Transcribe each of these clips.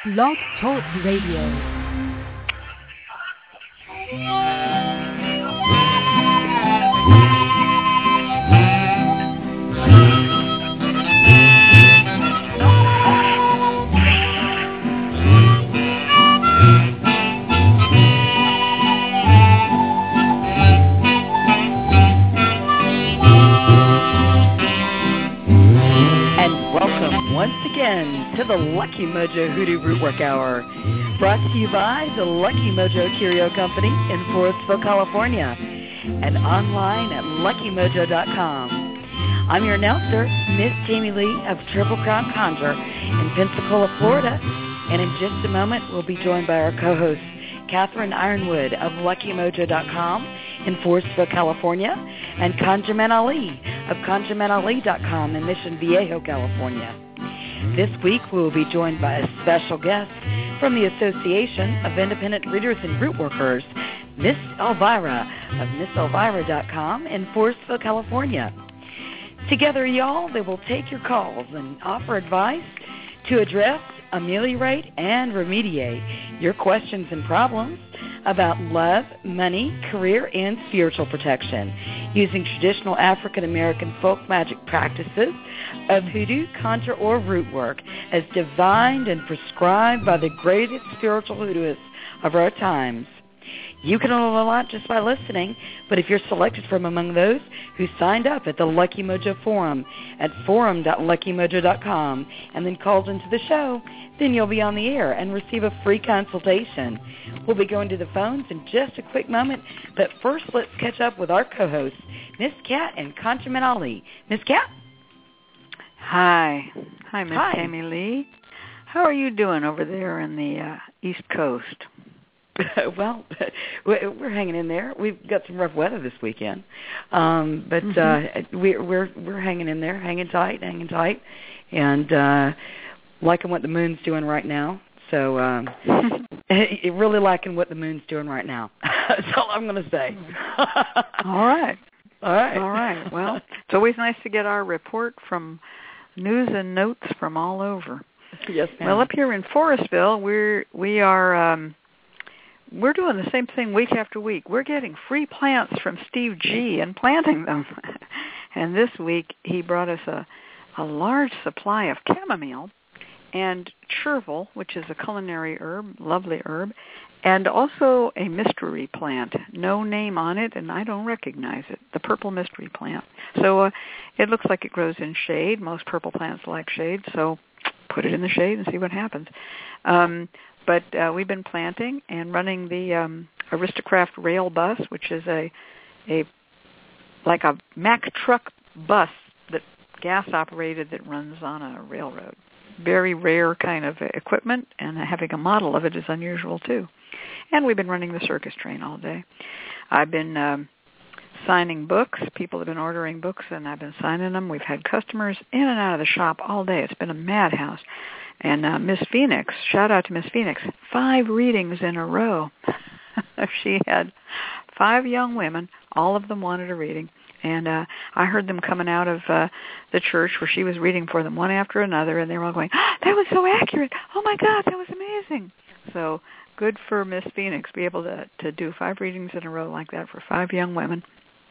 Blog Talk Radio. To the Lucky Mojo Hoodoo Rootwork Hour, brought to you by the Lucky Mojo Curio Company in Forestville, California, and online at luckymojo.com. I'm your announcer, Miss Tammy Lee of Triple Crown Conjure in Pensacola, Florida, and in just a moment we'll be joined by our co-host, Catherine Ironwood of luckymojo.com in Forestville, California, and ConjureMan Ali of ConjureManAli.com in Mission Viejo, California. This week we will be joined by a special guest from the Association of Independent Readers and Rootworkers, Miss Elvira of MissElvira.com in Forestville, California. Together, y'all, they will take your calls and offer advice to address, ameliorate, and remediate your questions and problems about love, money, career, and spiritual protection using traditional African American folk magic practices of hoodoo, conjure, or root work as divined and prescribed by the greatest spiritual hoodooists of our times. You can learn a lot just by listening, but if you're selected from among those who signed up at the Lucky Mojo Forum at forum.luckymojo.com and then called into the show, then you'll be on the air and receive a free consultation. We'll be going to the phones in just a quick moment, but first let's catch up with our co-hosts, Miss Cat and ConjureMan Ali. Miss Cat? Hi, Miss Tammy Lee. How are you doing over there in the East Coast? Well, we're hanging in there. We've got some rough weather this weekend, but we're hanging in there, hanging tight, and liking what the moon's doing right now. So, really liking what the moon's doing right now. That's all I'm going to say. All right. Well, it's always nice to get our report from news and notes from all over. Yes, ma'am. Well, up here in Forestville, we're doing the same thing week after week. We're getting free plants from Steve G and planting them. And this week he brought us a large supply of chamomile and chervil, which is a culinary herb, lovely herb, and also a mystery plant. No name on it, and I don't recognize it, the purple mystery plant. So it looks like it grows in shade. Most purple plants like shade, so put it in the shade and see what happens. But we've been planting and running the Aristocraft rail bus, which is like a Mack truck bus that gas operated that runs on a railroad. Very rare kind of equipment, and having a model of it is unusual too. And we've been running the circus train all day. I've been signing books. People have been ordering books, and I've been signing them. We've had customers in and out of the shop all day. It's been a madhouse. And Miss Phoenix, shout out to Miss Phoenix, 5 readings in a row. She had 5 young women. All of them wanted a reading. And I heard them coming out of the church where she was reading for them one after another, and they were all going, oh, that was so accurate. Oh, my God, that was amazing. So good for Miss Phoenix to be able to do 5 readings in a row like that for 5 young women.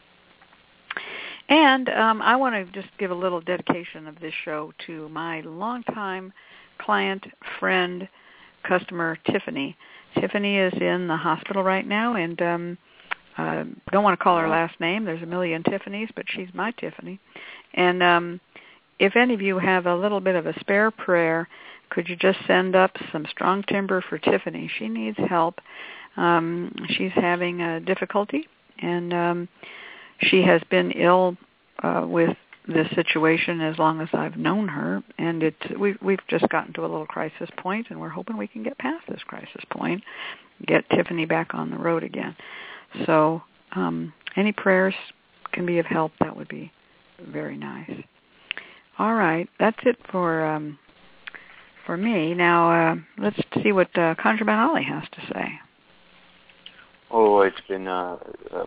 And I want to just give a little dedication of this show to my longtime client, friend, customer, Tiffany. Tiffany is in the hospital right now, and don't want to call her last name. There's a million Tiffanys, but she's my Tiffany. And if any of you have a little bit of a spare prayer, could you just send up some strong timber for Tiffany? She needs help. She's having a difficulty, and she has been ill with this situation as long as I've known her, and we've just gotten to a little crisis point, and we're hoping we can get past this crisis point, get Tiffany back on the road again. So any prayers can be of help. That would be very nice. All right, that's it for me. Now let's see what ConjureMan Ali has to say. Oh, it's been a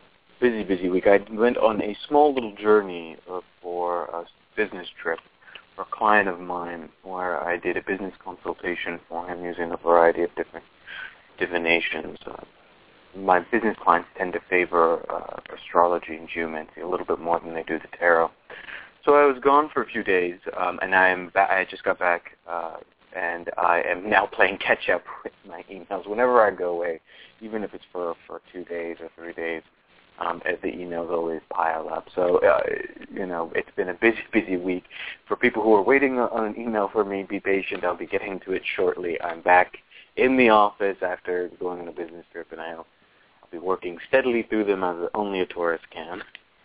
busy week. I went on a small little journey for a business trip a client of mine where I did a business consultation for him using a variety of different divinations. My business clients tend to favor astrology and geomancy a little bit more than they do the tarot. So I was gone for a few days, and I just got back, and I am now playing catch-up with my emails. Whenever I go away, even if it's for 2 days or 3 days, the emails always pile up. So, it's been a busy week. For people who are waiting on an email from me, be patient. I'll be getting to it shortly. I'm back in the office after going on a business trip, and I'll be working steadily through them as only a Taurus can.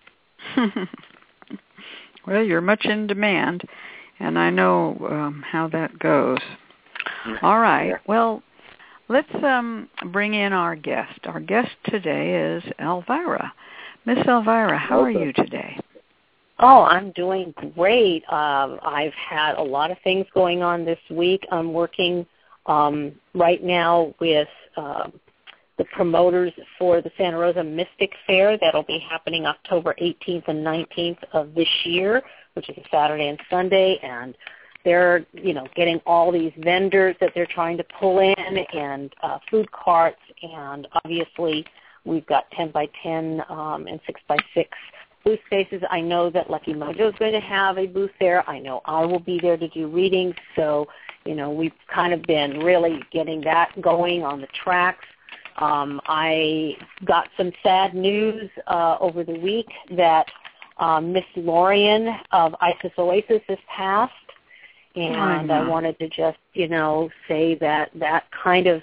Well, you're much in demand, and I know how that goes. All right. Yeah. Well, let's bring in our guest. Our guest today is Elvira. Miss Elvira, how are you today? Oh, I'm doing great. I've had a lot of things going on this week. I'm working right now with the promoters for the Santa Rosa Mystic Fair. That'll be happening October 18th and 19th of this year, which is a Saturday and Sunday, and they're, getting all these vendors that they're trying to pull in and food carts, and obviously we've got 10 by 10 and 6 by 6 booth spaces. I know that Lucky Mojo is going to have a booth there. I know I will be there to do readings, so, we've kind of been really getting that going on the tracks. I got some sad news over the week that Miss Lorian of Isis Oasis has passed, and I wanted to just, say that kind of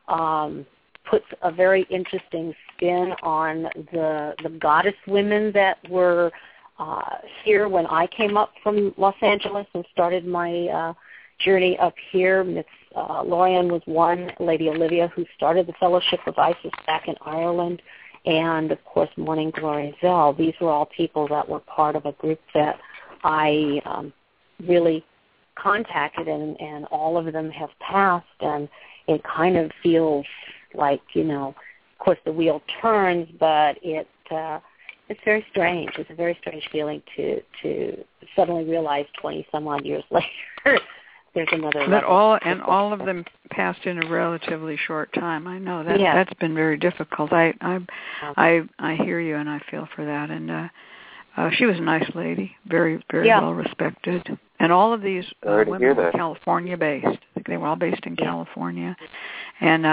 puts a very interesting spin on the goddess women that were here when I came up from Los Angeles and started my journey up here. Miss Lorian was one, Lady Olivia, who started the Fellowship of Isis back in Ireland, and, of course, Morning Glory Zell. These were all people that were part of a group that I really contacted, and all of them have passed, and it kind of feels like, of course, the wheel turns, but it's very strange. It's a very strange feeling to suddenly realize 20-some-odd years later there's another that all of them passed in a relatively short time. I know that that's been very difficult. I hear you, and I feel for that. And she was a nice lady, very well respected. And all of these women were California based. They were all based in California. And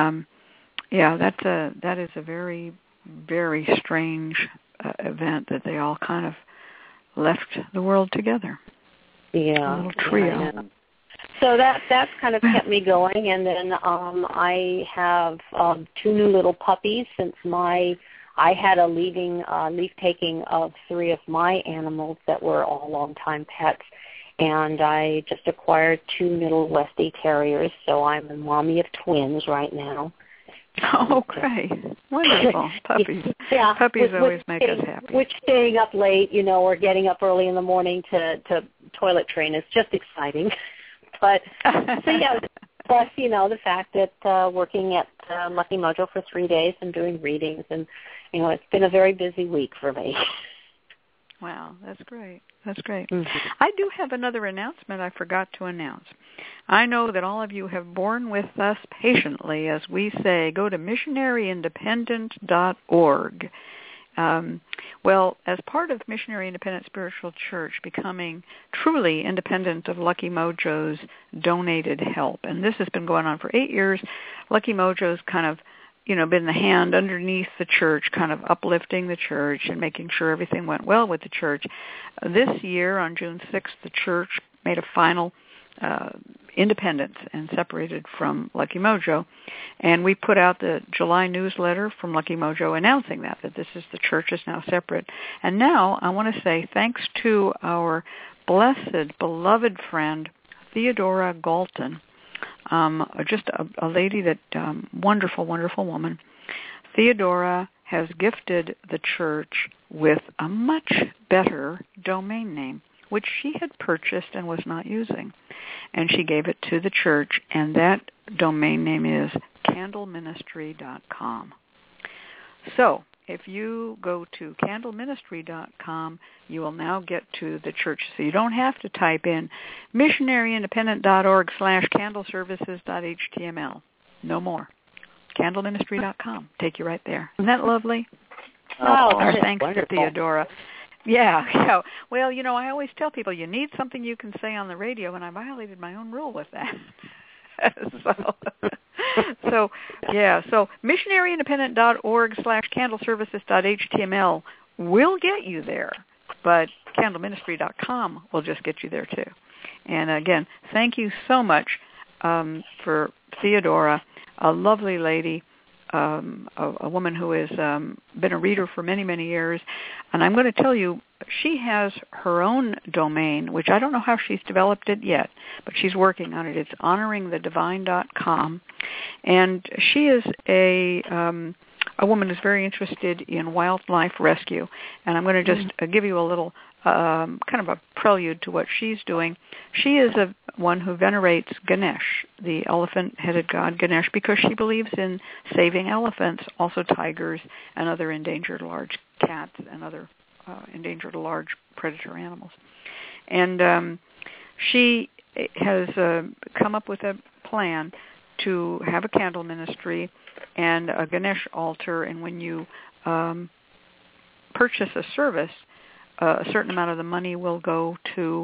that is a very, very strange event that they all kind of left the world together. Yeah, a little trio. Yeah. So that's kind of kept me going, and then I have 2 new little puppies since I had a leaf taking of 3 of my animals that were all long-time pets, and I just acquired 2 Middle Westie Terriers, so I'm a mommy of twins right now. Oh, great. Wonderful. Puppies. Yeah. Puppies always make us happy. Which staying up late, or getting up early in the morning to toilet train is just exciting. But, plus, the fact that working at Lucky Mojo for 3 days and doing readings, and, it's been a very busy week for me. Wow, that's great. That's great. Mm-hmm. I do have another announcement I forgot to announce. I know that all of you have borne with us patiently as we say, go to missionaryindependent.org. Well, as part of Missionary Independent Spiritual Church becoming truly independent of Lucky Mojo's donated help, and this has been going on for 8 years, Lucky Mojo's kind of, been the hand underneath the church, kind of uplifting the church and making sure everything went well with the church. This year, on June 6th, the church made a final independence and separated from Lucky Mojo. And we put out the July newsletter from Lucky Mojo announcing that the church is now separate. And now I want to say thanks to our blessed, beloved friend, Theodora Galton, just a lady that, wonderful, wonderful woman. Theodora has gifted the church with a much better domain name, which she had purchased and was not using. And she gave it to the church, and that domain name is candleministry.com. So if you go to candleministry.com, you will now get to the church. So you don't have to type in missionaryindependent.org/candleservices.html. No more. Candleministry.com. Take you right there. Isn't that lovely? Our thanks to Theodora. Yeah. Well, I always tell people you need something you can say on the radio, and I violated my own rule with that. So missionaryindependent.org/candleservices.html will get you there, but candleministry.com will just get you there too. And again, thank you so much for Theodora, a lovely lady, a woman who has been a reader for many, many years. And I'm going to tell you, she has her own domain, which I don't know how she's developed it yet, but she's working on it. It's honoringthedivine.com. And she is a woman who's very interested in wildlife rescue. And I'm going to just give you a little kind of a prelude to what she's doing. She is one who venerates Ganesh, the elephant-headed god Ganesh, because she believes in saving elephants, also tigers, and other endangered large cats and other endangered large predator animals. And she has come up with a plan to have a candle ministry and a Ganesh altar, and when you purchase a service, a certain amount of the money will go to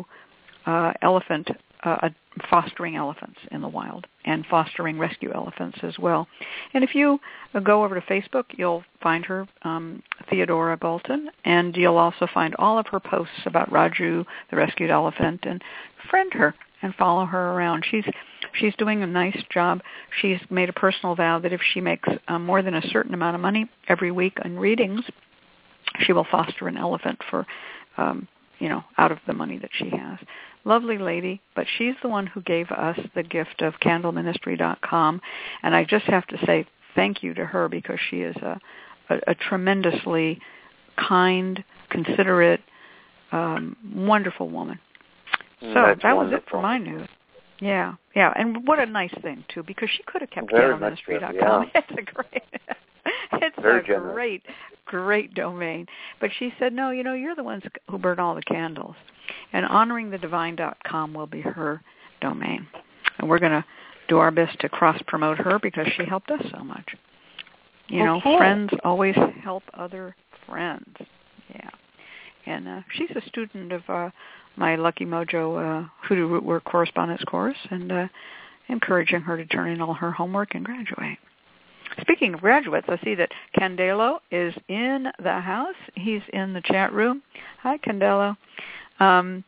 fostering elephants in the wild and fostering rescue elephants as well. And if you go over to Facebook, you'll find her, Theodora Bolton, and you'll also find all of her posts about Raju, the rescued elephant, and friend her and follow her around. She's doing a nice job. She's made a personal vow that if she makes more than a certain amount of money every week on readings, she will foster an elephant for, out of the money that she has. Lovely lady, but she's the one who gave us the gift of candleministry.com, and I just have to say thank you to her because she is a tremendously kind, considerate, wonderful woman. So that was it for my news. Yeah, and what a nice thing too, because she could have kept candleministry.com. Yeah. It's a great domain. But she said, no, you're the ones who burn all the candles. And honoringthedivine.com will be her domain. And we're going to do our best to cross-promote her because she helped us so much. Friends always help other friends. Yeah. And she's a student of my Lucky Mojo Hoodoo Root Work Correspondence course, and encouraging her to turn in all her homework and graduate. Speaking of graduates, I see that Candelo is in the house. He's in the chat room. Hi, Candelo. And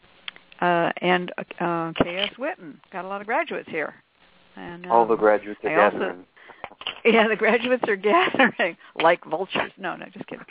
K.S. Witten. Got a lot of graduates here. And all the graduates are gathering. Yeah, the graduates are gathering like vultures. No, just kidding.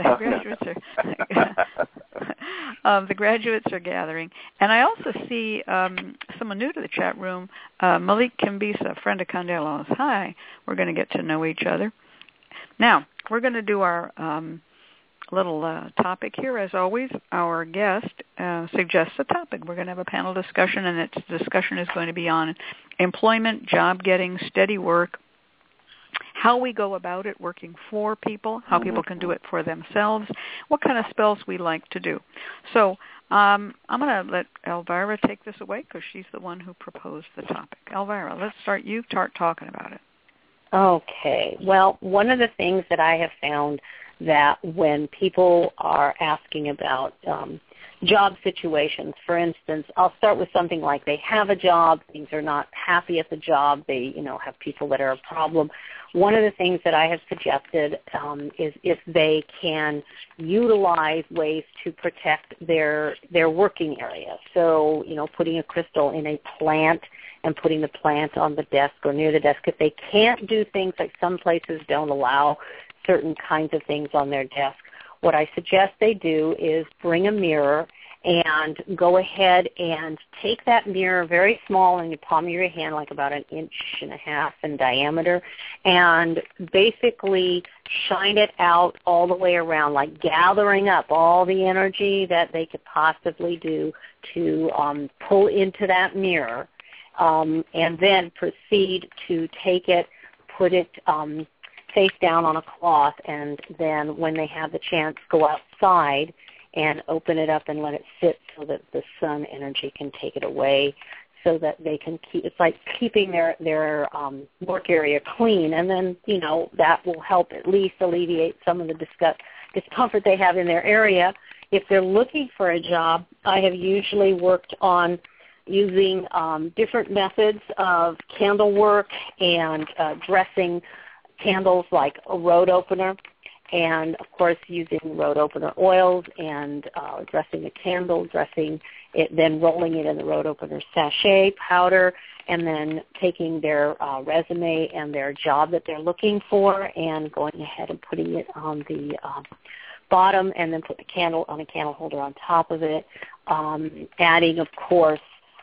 The graduates are gathering. And I also see someone new to the chat room, Malik Kimbisa, friend of Candelo's. Hi. We're going to get to know each other. Now, we're going to do our little topic here. As always, our guest suggests a topic. We're going to have a panel discussion, and its discussion is going to be on employment, job getting, steady work, how we go about it, working for people, how people can do it for themselves, what kind of spells we like to do. So I'm going to let Elvira take this away because she's the one who proposed the topic. Elvira, let's start talking about it. Okay. Well, one of the things that I have found that when people are asking about job situations, for instance, I'll start with something like they have a job, things are not happy at the job, they have people that are a problem. One of the things that I have suggested is if they can utilize ways to protect their working area. So, putting a crystal in a plant and putting the plant on the desk or near the desk. If they can't do things, like some places don't allow certain kinds of things on their desk, what I suggest they do is bring a mirror and go ahead and take that mirror very small in the palm of your hand, like about 1.5 inches in diameter, and basically shine it out all the way around, like gathering up all the energy that they could possibly do to pull into that mirror, and then proceed to take it, put it, face down on a cloth, and then when they have the chance, go outside and open it up and let it sit so that the sun energy can take it away, so that they can keep, it's like keeping their work area clean, and then, that will help at least alleviate some of the discomfort they have in their area. If they're looking for a job, I have usually worked on using different methods of candle work and dressing candles like a road opener, and, of course, using road opener oils and dressing a candle, dressing it, then rolling it in the road opener sachet powder, and then taking their resume and their job that they're looking for and going ahead and putting it on the bottom, and then put the candle on a candle holder on top of it, adding, of course,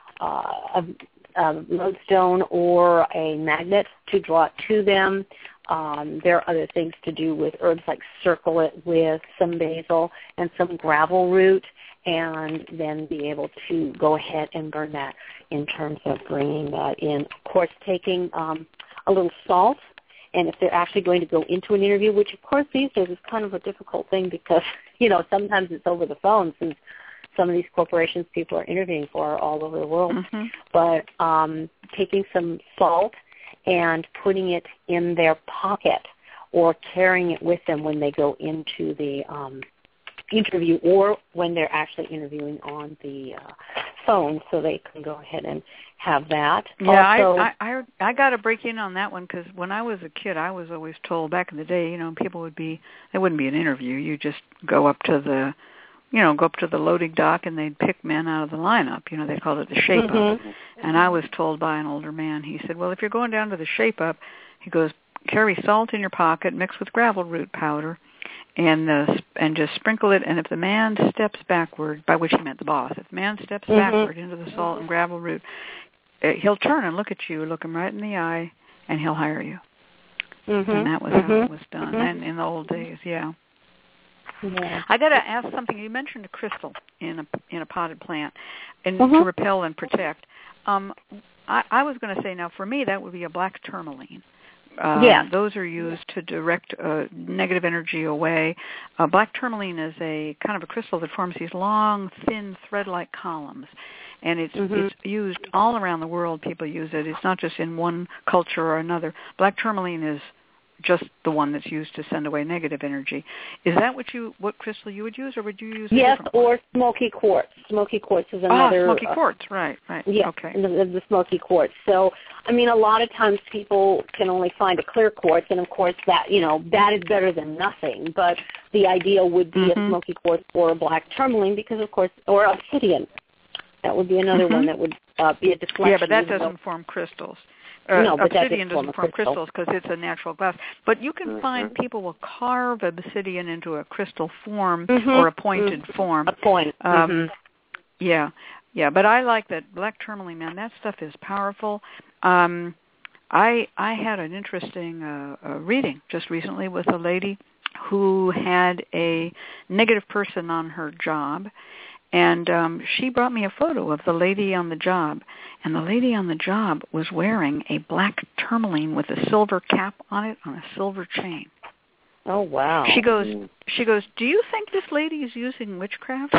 a lodestone or a magnet to draw it to them. There are other things to do with herbs, like circle it with some basil and some gravel root, and then be able to go ahead and burn that in terms of bringing that in. Of course, taking a little salt, and if they're actually going to go into an interview, which, of course, these days is kind of a difficult thing because, sometimes it's over the phone, since some of these corporations people are interviewing for are all over the world. Mm-hmm. But taking some salt and putting it in their pocket or carrying it with them when they go into the interview, or when they're actually interviewing on the phone, so they can go ahead and have that. Yeah, also, I got to break in on that one, because when I was a kid, I was always told back in the day, people would be, it wouldn't be an interview. You just go up to the loading dock, and they'd pick men out of the lineup. They called it the shape-up. Mm-hmm. And I was told by an older man, he said, well, if you're going down to the shape-up, he goes, carry salt in your pocket mixed with gravel root powder, and just sprinkle it. And if the man steps backward, by which he meant the boss, if the man steps mm-hmm. backward into the salt and gravel root, he'll turn and look at you, look him right in the eye, and he'll hire you. Mm-hmm. And that was mm-hmm. how it was done. Mm-hmm. And in the old days, yeah. Yeah. I got to ask something. You mentioned a crystal in a potted plant, and mm-hmm. to repel and protect. I was going to say, now for me, that would be a black tourmaline. Yeah. Those are used to direct negative energy away. Black tourmaline is a kind of a crystal that forms these long, thin, thread-like columns, and it's used all around the world. People use it. It's not just in one culture or another. Black tourmaline is just the one that's used to send away negative energy. Is that what crystal you would use, or would you use a different one? Or smoky quartz. Smoky quartz is another. Smoky quartz, right. Yeah, okay. The smoky quartz. So, a lot of times people can only find a clear quartz, and of course that is better than nothing. But the ideal would be mm-hmm. a smoky quartz or a black tourmaline, because of course, or obsidian. That would be another mm-hmm. one that would be a deflection. Yeah, but that doesn't form crystals. No, but obsidian doesn't form crystals because it's a natural glass. But you can find people will carve obsidian into a crystal form mm-hmm. or a pointed mm-hmm. form. A point. Mm-hmm. Yeah. But I like that black tourmaline, man. That stuff is powerful. I had an interesting reading just recently with a lady who had a negative person on her job. And she brought me a photo of the lady on the job. And the lady on the job was wearing a black tourmaline with a silver cap on it on a silver chain. Oh, wow. She goes, do you think this lady is using witchcraft?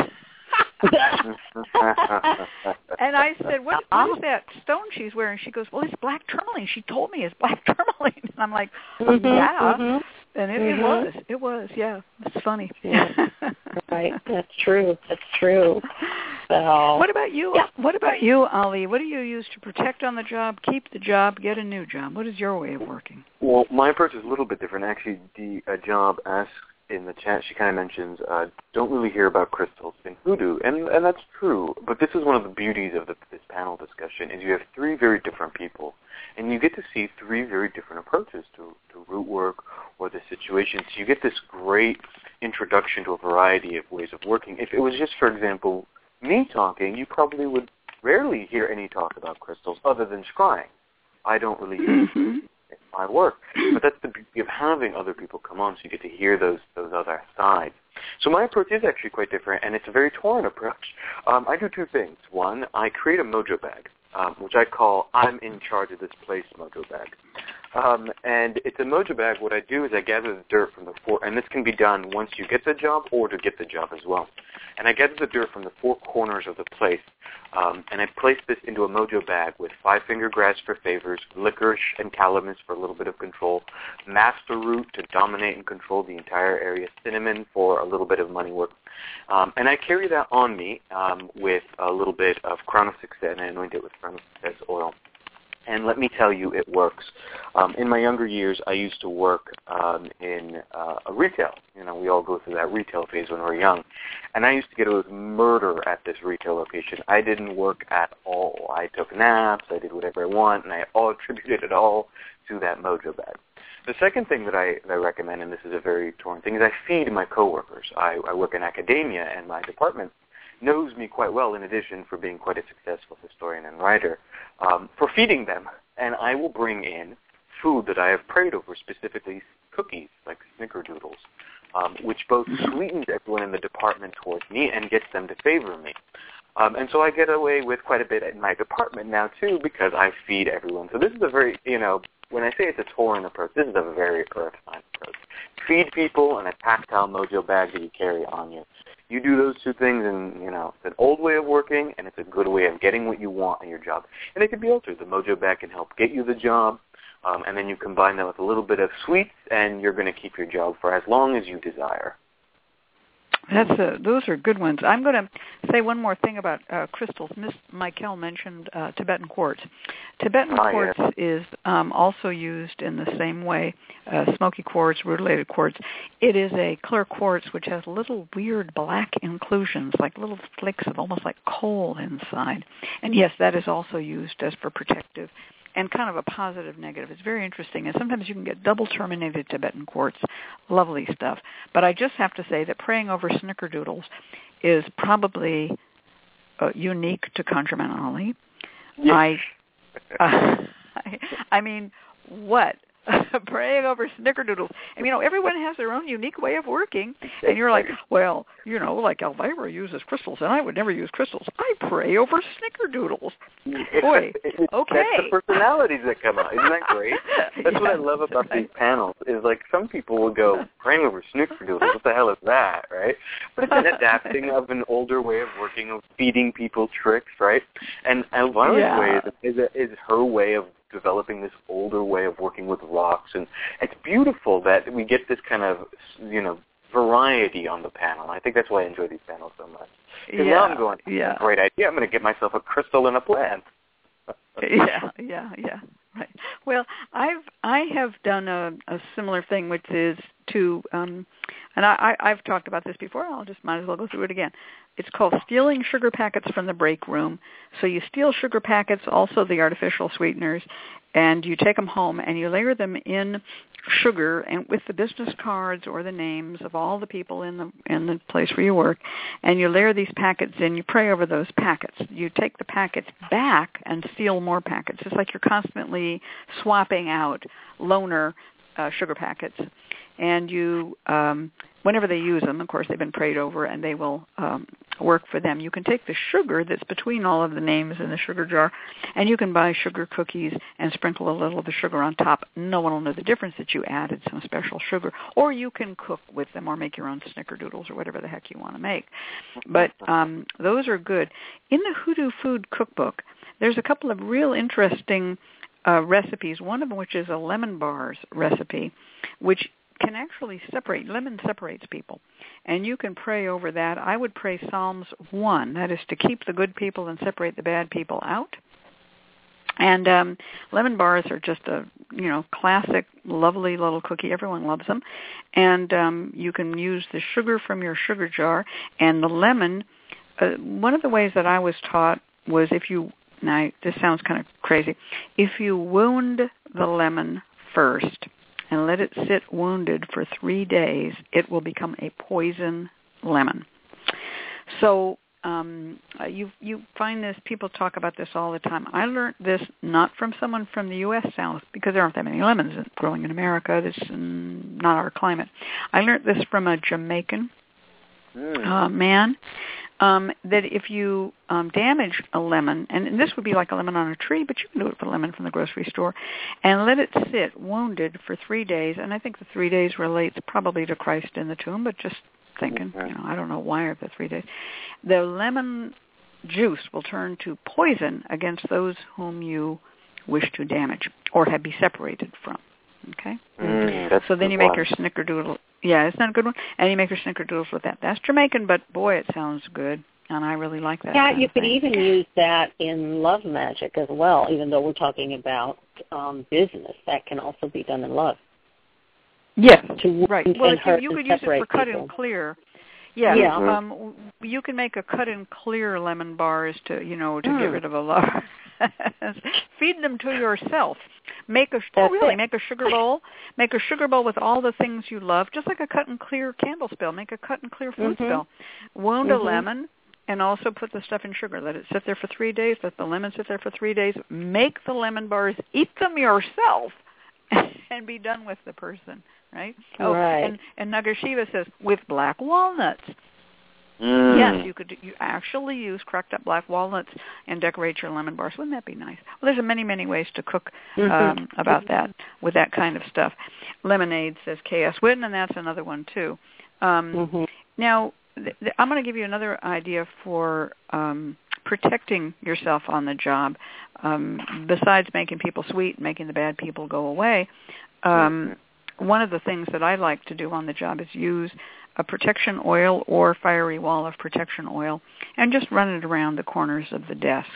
And I said, what is that stone she's wearing? She goes, well, it's black tourmaline. She told me it's black tourmaline. And I'm like, mm-hmm, yeah. Mm-hmm. And it was, yeah. It's funny. Yeah. Right, that's true. So, what about you? Yeah. What about you, Ali? What do you use to protect on the job, keep the job, get a new job? What is your way of working? Well, my approach is a little bit different. Actually, the job asks in the chat, she kind of mentions, don't really hear about crystals in hoodoo, and that's true. But this is one of the beauties of this panel discussion, is you have three very different people, and you get to see three very different approaches to root work or the situation. So you get this great introduction to a variety of ways of working. If it was just, for example, me talking, you probably would rarely hear any talk about crystals other than scrying. I don't really use my work. But that's the beauty of having other people come on, so you get to hear those other sides. So my approach is actually quite different, and it's a very torn approach. I do two things. One, I create a mojo bag, which I call I'm in charge of this place mojo bag. And it's a mojo bag. What I do is I gather the dirt from the four, and this can be done once you get the job or to get the job as well. And I gather the dirt from the four corners of the place, and I place this into a mojo bag with 5-finger grass for favors, licorice and calamus for a little bit of control, master root to dominate and control the entire area, cinnamon for a little bit of money work. And I carry that on me with a little bit of Crown of Success, and I anoint it with Crown of Success oil. And let me tell you, it works. In my younger years, I used to work in a retail. You know, we all go through that retail phase when we're young. And I used to get away with murder at this retail location. I didn't work at all. I took naps, I did whatever I want, and I all attributed it all to that mojo bag. The second thing that I recommend, and this is a very torn thing, is I feed my coworkers. I work in academia, and my department knows me quite well, in addition for being quite a successful historian and writer, for feeding them. And I will bring in food that I have prayed over, specifically cookies like snickerdoodles, which both sweetens everyone in the department towards me and gets them to favor me. And so I get away with quite a bit in my department now, too, because I feed everyone. So this is a very, when I say it's a Tauran approach, this is a very earth sign approach. Feed people in a tactile mojo bag that you carry on you. You do those two things, and, it's an old way of working, and it's a good way of getting what you want in your job. And it can be altered. The mojo bag can help get you the job, and then you combine that with a little bit of sweets, and you're going to keep your job for as long as you desire. Those are good ones. I'm going to say one more thing about crystals. Miss Michael mentioned Tibetan quartz. Tibetan quartz is also used in the same way, smoky quartz, rutilated quartz. It is a clear quartz which has little weird black inclusions, like little flakes of almost like coal inside. And yes, that is also used as for protective and kind of a positive negative. It's very interesting. And sometimes you can get double terminated Tibetan quartz. Lovely stuff. But I just have to say that praying over snickerdoodles is probably unique to ConjureMan Ali. Yes. I mean, what? Praying over snickerdoodles. And, everyone has their own unique way of working. And you're like, well, like Elvira uses crystals, and I would never use crystals. I pray over snickerdoodles. Boy, okay. That's the personalities that come out. Isn't that great? That's what I love about these panels, is like some people will go, praying over snickerdoodles, what the hell is that, right? But it's an adapting of an older way of working, of feeding people tricks, right? And Elvira's way is her way of developing this older way of working with rocks, and it's beautiful that we get this kind of, variety on the panel. I think that's why I enjoy these panels so much. Because now I'm going, great idea, I'm going to get myself a crystal and a plant. Yeah. Right. Well, I have done a similar thing, which is to, and I've talked about this before. I'll just might as well go through it again. It's called stealing sugar packets from the break room. So you steal sugar packets, also the artificial sweeteners, and you take them home and you layer them in sugar and with the business cards or the names of all the people in the place where you work, and you layer these packets in. You pray over those packets. You take the packets back and steal more packets. It's like you're constantly swapping out loaner sugar packets, and you whenever they use them, of course, they've been prayed over and they will work for them. You can take the sugar that's between all of the names in the sugar jar, and you can buy sugar cookies and sprinkle a little of the sugar on top. No one will know the difference that you added some special sugar. Or you can cook with them or make your own snickerdoodles or whatever the heck you want to make. But those are good. In the Hoodoo Food Cookbook, there's a couple of real interesting recipes, one of them which is a lemon bars recipe, which can actually separate. Lemon separates people, and you can pray over that. I would pray Psalms 1, that is to keep the good people and separate the bad people out. And lemon bars are just a classic, lovely little cookie. Everyone loves them. And you can use the sugar from your sugar jar and the lemon. One of the ways that I was taught was now this sounds kind of crazy, if you wound the lemon first and let it sit wounded for 3 days, it will become a poison lemon. So you find this, people talk about this all the time. I learned this not from someone from the U.S. South, because there aren't that many lemons growing in America. This is not our climate. I learned this from a Jamaican man. that if you damage a lemon, and this would be like a lemon on a tree, but you can do it with a lemon from the grocery store, and let it sit wounded for 3 days. And I think the 3 days relates probably to Christ in the tomb, but just thinking, I don't know why of the 3 days. The lemon juice will turn to poison against those whom you wish to damage or have be separated from. Okay? So then you make your snickerdoodle. Yeah, isn't that a good one? And you make your snickerdoodles with that. That's Jamaican, but boy, it sounds good. And I really like that. Yeah, you could even use that in love magic as well, even though we're talking about business. That can also be done in love. Yes, right. Well, you could use it for cut people. and clear. Yeah. You can make a cut and clear lemon bars to get rid of a lot. Feed them to yourself. Make a sugar bowl. Make a sugar bowl with all the things you love, just like a cut and clear candle spill. Make a cut and clear fruit spill. Wound a lemon, and also put the stuff in sugar. Let it sit there for 3 days. Let the lemon sit there for 3 days. Make the lemon bars. Eat them yourself, and be done with the person. Right? Right. And Nagashiva says with black walnuts. Yes, you actually use cracked up black walnuts and decorate your lemon bars. Wouldn't that be nice? Well, there's many ways to cook about that with that kind of stuff. Lemonade, says K.S. Whitten, and that's another one too. Now, I'm going to give you another idea for protecting yourself on the job. Besides making people sweet and making the bad people go away, one of the things that I like to do on the job is use a protection oil or fiery wall of protection oil and just run it around the corners of the desk.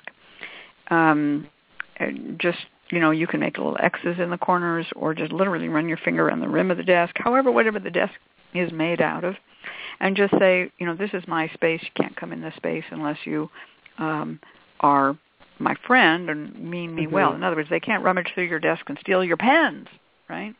You can make little X's in the corners or just literally run your finger on the rim of the desk, whatever the desk is made out of, and just say, this is my space. You can't come in this space unless you are my friend and mean me well. In other words, they can't rummage through your desk and steal your pens. Right?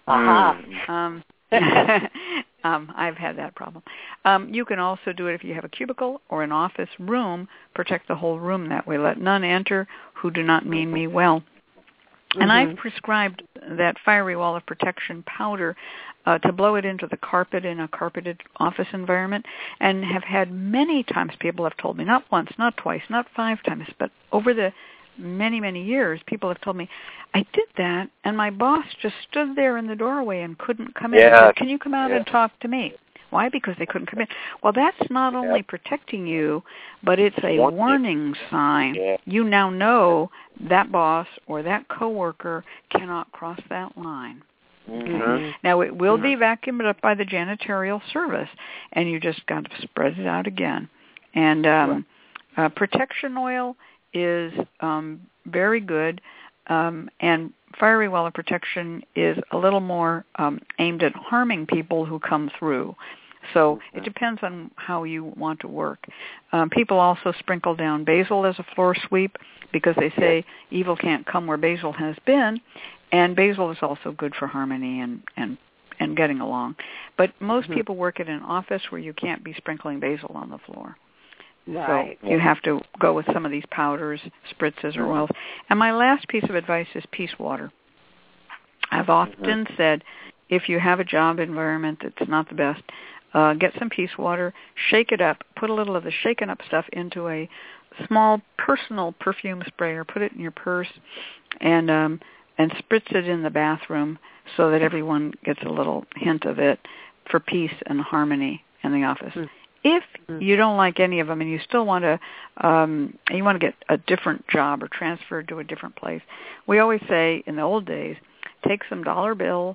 I've had that problem. You can also do it if you have a cubicle or an office room. Protect the whole room that way. Let none enter who do not mean me well. And I've prescribed that fiery wall of protection powder to blow it into the carpet in a carpeted office environment, and have had many times people have told me, not once, not twice, not 5 times, but over the many years, people have told me, I did that, and my boss just stood there in the doorway and couldn't come in. He said, can you come out and talk to me? Why? Because they couldn't come in. Well, that's not only protecting you, but it's a warning sign. You now know that boss or that coworker cannot cross that line. Okay? Now, it will be vacuumed up by the janitorial service, and you just got to spread it out again. And protection oil is very good, and fiery wall of protection is a little more aimed at harming people who come through. So it depends on how you want to work. People also sprinkle down basil as a floor sweep because they say evil can't come where basil has been, and basil is also good for harmony and getting along. But most people work in an office where you can't be sprinkling basil on the floor. Right. So you have to go with some of these powders, spritzes, or oils. And my last piece of advice is peace water. I've often said, if you have a job environment that's not the best, get some peace water, shake it up, put a little of the shaken up stuff into a small personal perfume sprayer, put it in your purse, and spritz it in the bathroom so that everyone gets a little hint of it for peace and harmony in the office. If you don't like any of them and you still want to, get a different job or transferred to a different place, we always say in the old days, take a dollar bill,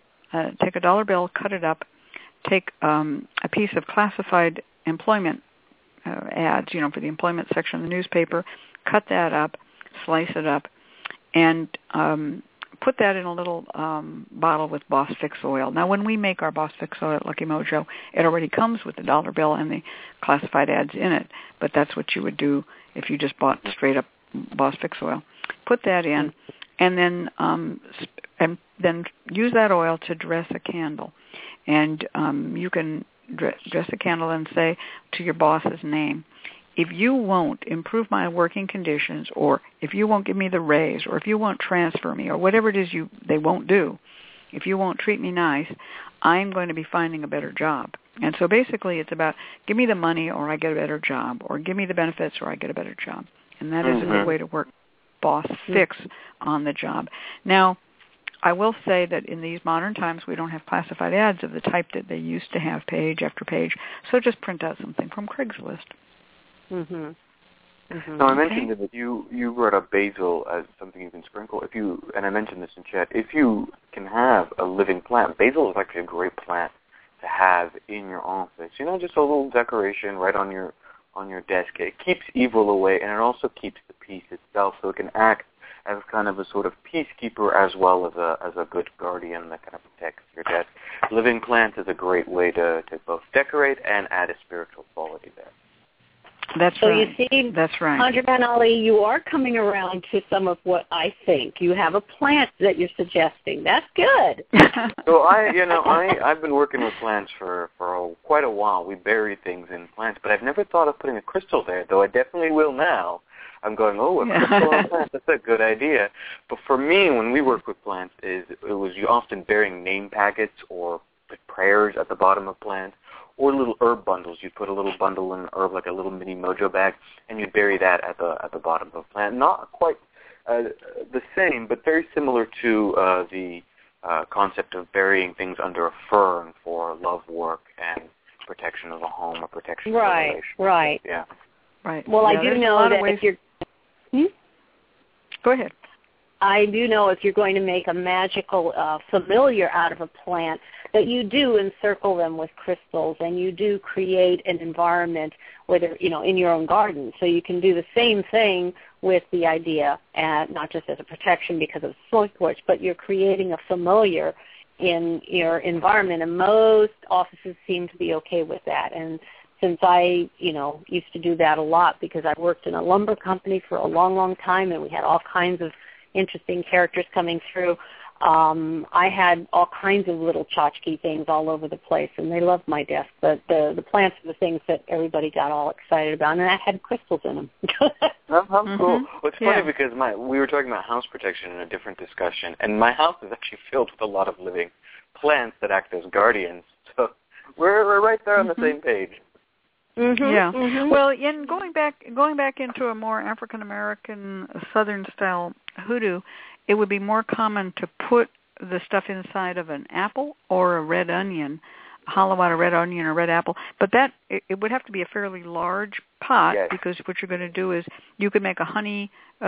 cut it up, take a piece of classified employment ads, for the employment section of the newspaper, cut that up, slice it up, and put that in a little bottle with Boss Fix oil. Now, when we make our Boss Fix oil at Lucky Mojo, it already comes with the dollar bill and the classified ads in it, but that's what you would do if you just bought straight up Boss Fix oil. Put that in, and then use that oil to dress a candle. And you can dress a candle and say to your boss's name, if you won't improve my working conditions, or if you won't give me the raise, or if you won't transfer me, or whatever it is they won't do, if you won't treat me nice, I'm going to be finding a better job. And so basically it's about give me the money or I get a better job, or give me the benefits or I get a better job. And that is a good way to work boss fix on the job. Now, I will say that in these modern times, we don't have classified ads of the type that they used to have page after page. So just print out something from Craigslist. Now, I mentioned that you brought up basil as something you can sprinkle. And I mentioned this in chat, if you can have a living plant, basil is actually a great plant to have in your office. Just a little decoration right on your desk. It keeps evil away, and it also keeps the peace itself, so it can act as kind of a sort of peacekeeper as well as a good guardian that kind of protects your desk. Living plants is a great way to both decorate and add a spiritual quality there. That's so right. You see, that's right. ConjureMan Ali, you are coming around to some of what I think. You have a plant that you're suggesting. That's good. So I've been working with plants for quite a while. We bury things in plants, but I've never thought of putting a crystal there, though I definitely will now. I'm going, a crystal on plants, that's a good idea. But for me, when we work with plants, it was often burying name packets or prayers at the bottom of plants, or little herb bundles. You'd put a little bundle in an herb, like a little mini mojo bag, and you'd bury that at the bottom of a plant. Not quite the same, but very similar to the concept of burying things under a fern for love work and protection of a home or protection of a relationship. Right. Yeah. Right. Well, I do know that if you're... Go ahead. I do know if you're going to make a magical familiar out of a plant, that you do encircle them with crystals, and you do create an environment where they're, in your own garden. So you can do the same thing with the idea, and not just as a protection because of the soil porch, but you're creating a familiar in your environment, and most offices seem to be okay with that. And since I, used to do that a lot because I worked in a lumber company for a long, long time, and we had all kinds of interesting characters coming through, I had all kinds of little tchotchke things all over the place, and they loved my desk. But the plants are the things that everybody got all excited about, and I had crystals in them. That's cool. Well, it's funny because we were talking about house protection in a different discussion, and my house is actually filled with a lot of living plants that act as guardians. So we're right there on the same page. Well, in going back into a more African American Southern style hoodoo, it would be more common to put the stuff inside of an apple or a red onion, hollow out a red onion or red apple. But that it would have to be a fairly large pot, because what you're going to do is you could make a honey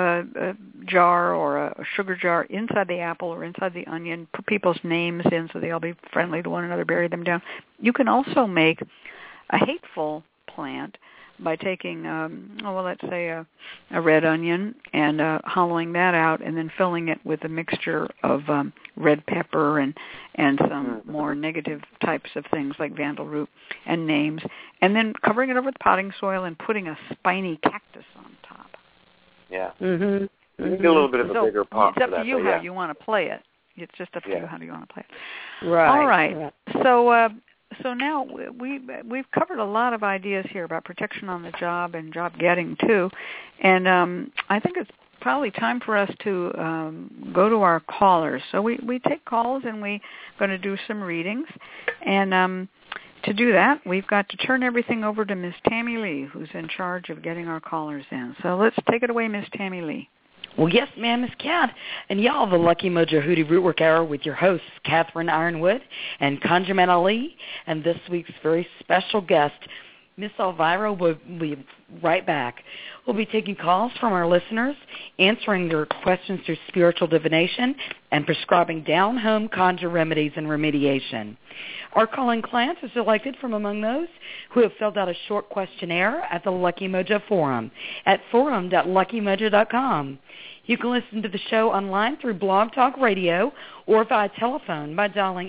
jar or a sugar jar inside the apple or inside the onion, put people's names in so they all be friendly to one another, bury them down. You can also make a hateful plant by taking, let's say a red onion and hollowing that out, and then filling it with a mixture of red pepper and some more negative types of things like vandal root and names, and then covering it over with potting soil and putting a spiny cactus on top. Yeah. You need a little bit of a bigger pot. It's up for that, to you how you want to play it. It's just up to you how you want to play it. Right. All right. So now we've covered a lot of ideas here about protection on the job and job getting too, and I think it's probably time for us to go to our callers. So we take calls, and we're going to do some readings, and to do that, we've got to turn everything over to Miss Tammy Lee, who's in charge of getting our callers in. So let's take it away, Miss Tammy Lee. Well, yes, ma'am, Miss Cat. And y'all, the Lucky Mojo Hoodoo Rootwork Hour with your hosts, Catherine Ironwood and ConjureMan Ali, and this week's very special guest, Miss Elvira, will be right back. We'll be taking calls from our listeners, answering their questions through spiritual divination, and prescribing down-home conjure remedies and remediation. Our calling clients are selected from among those who have filled out a short questionnaire at the Lucky Mojo Forum at forum.luckymojo.com. You can listen to the show online through Blog Talk Radio or via telephone by dialing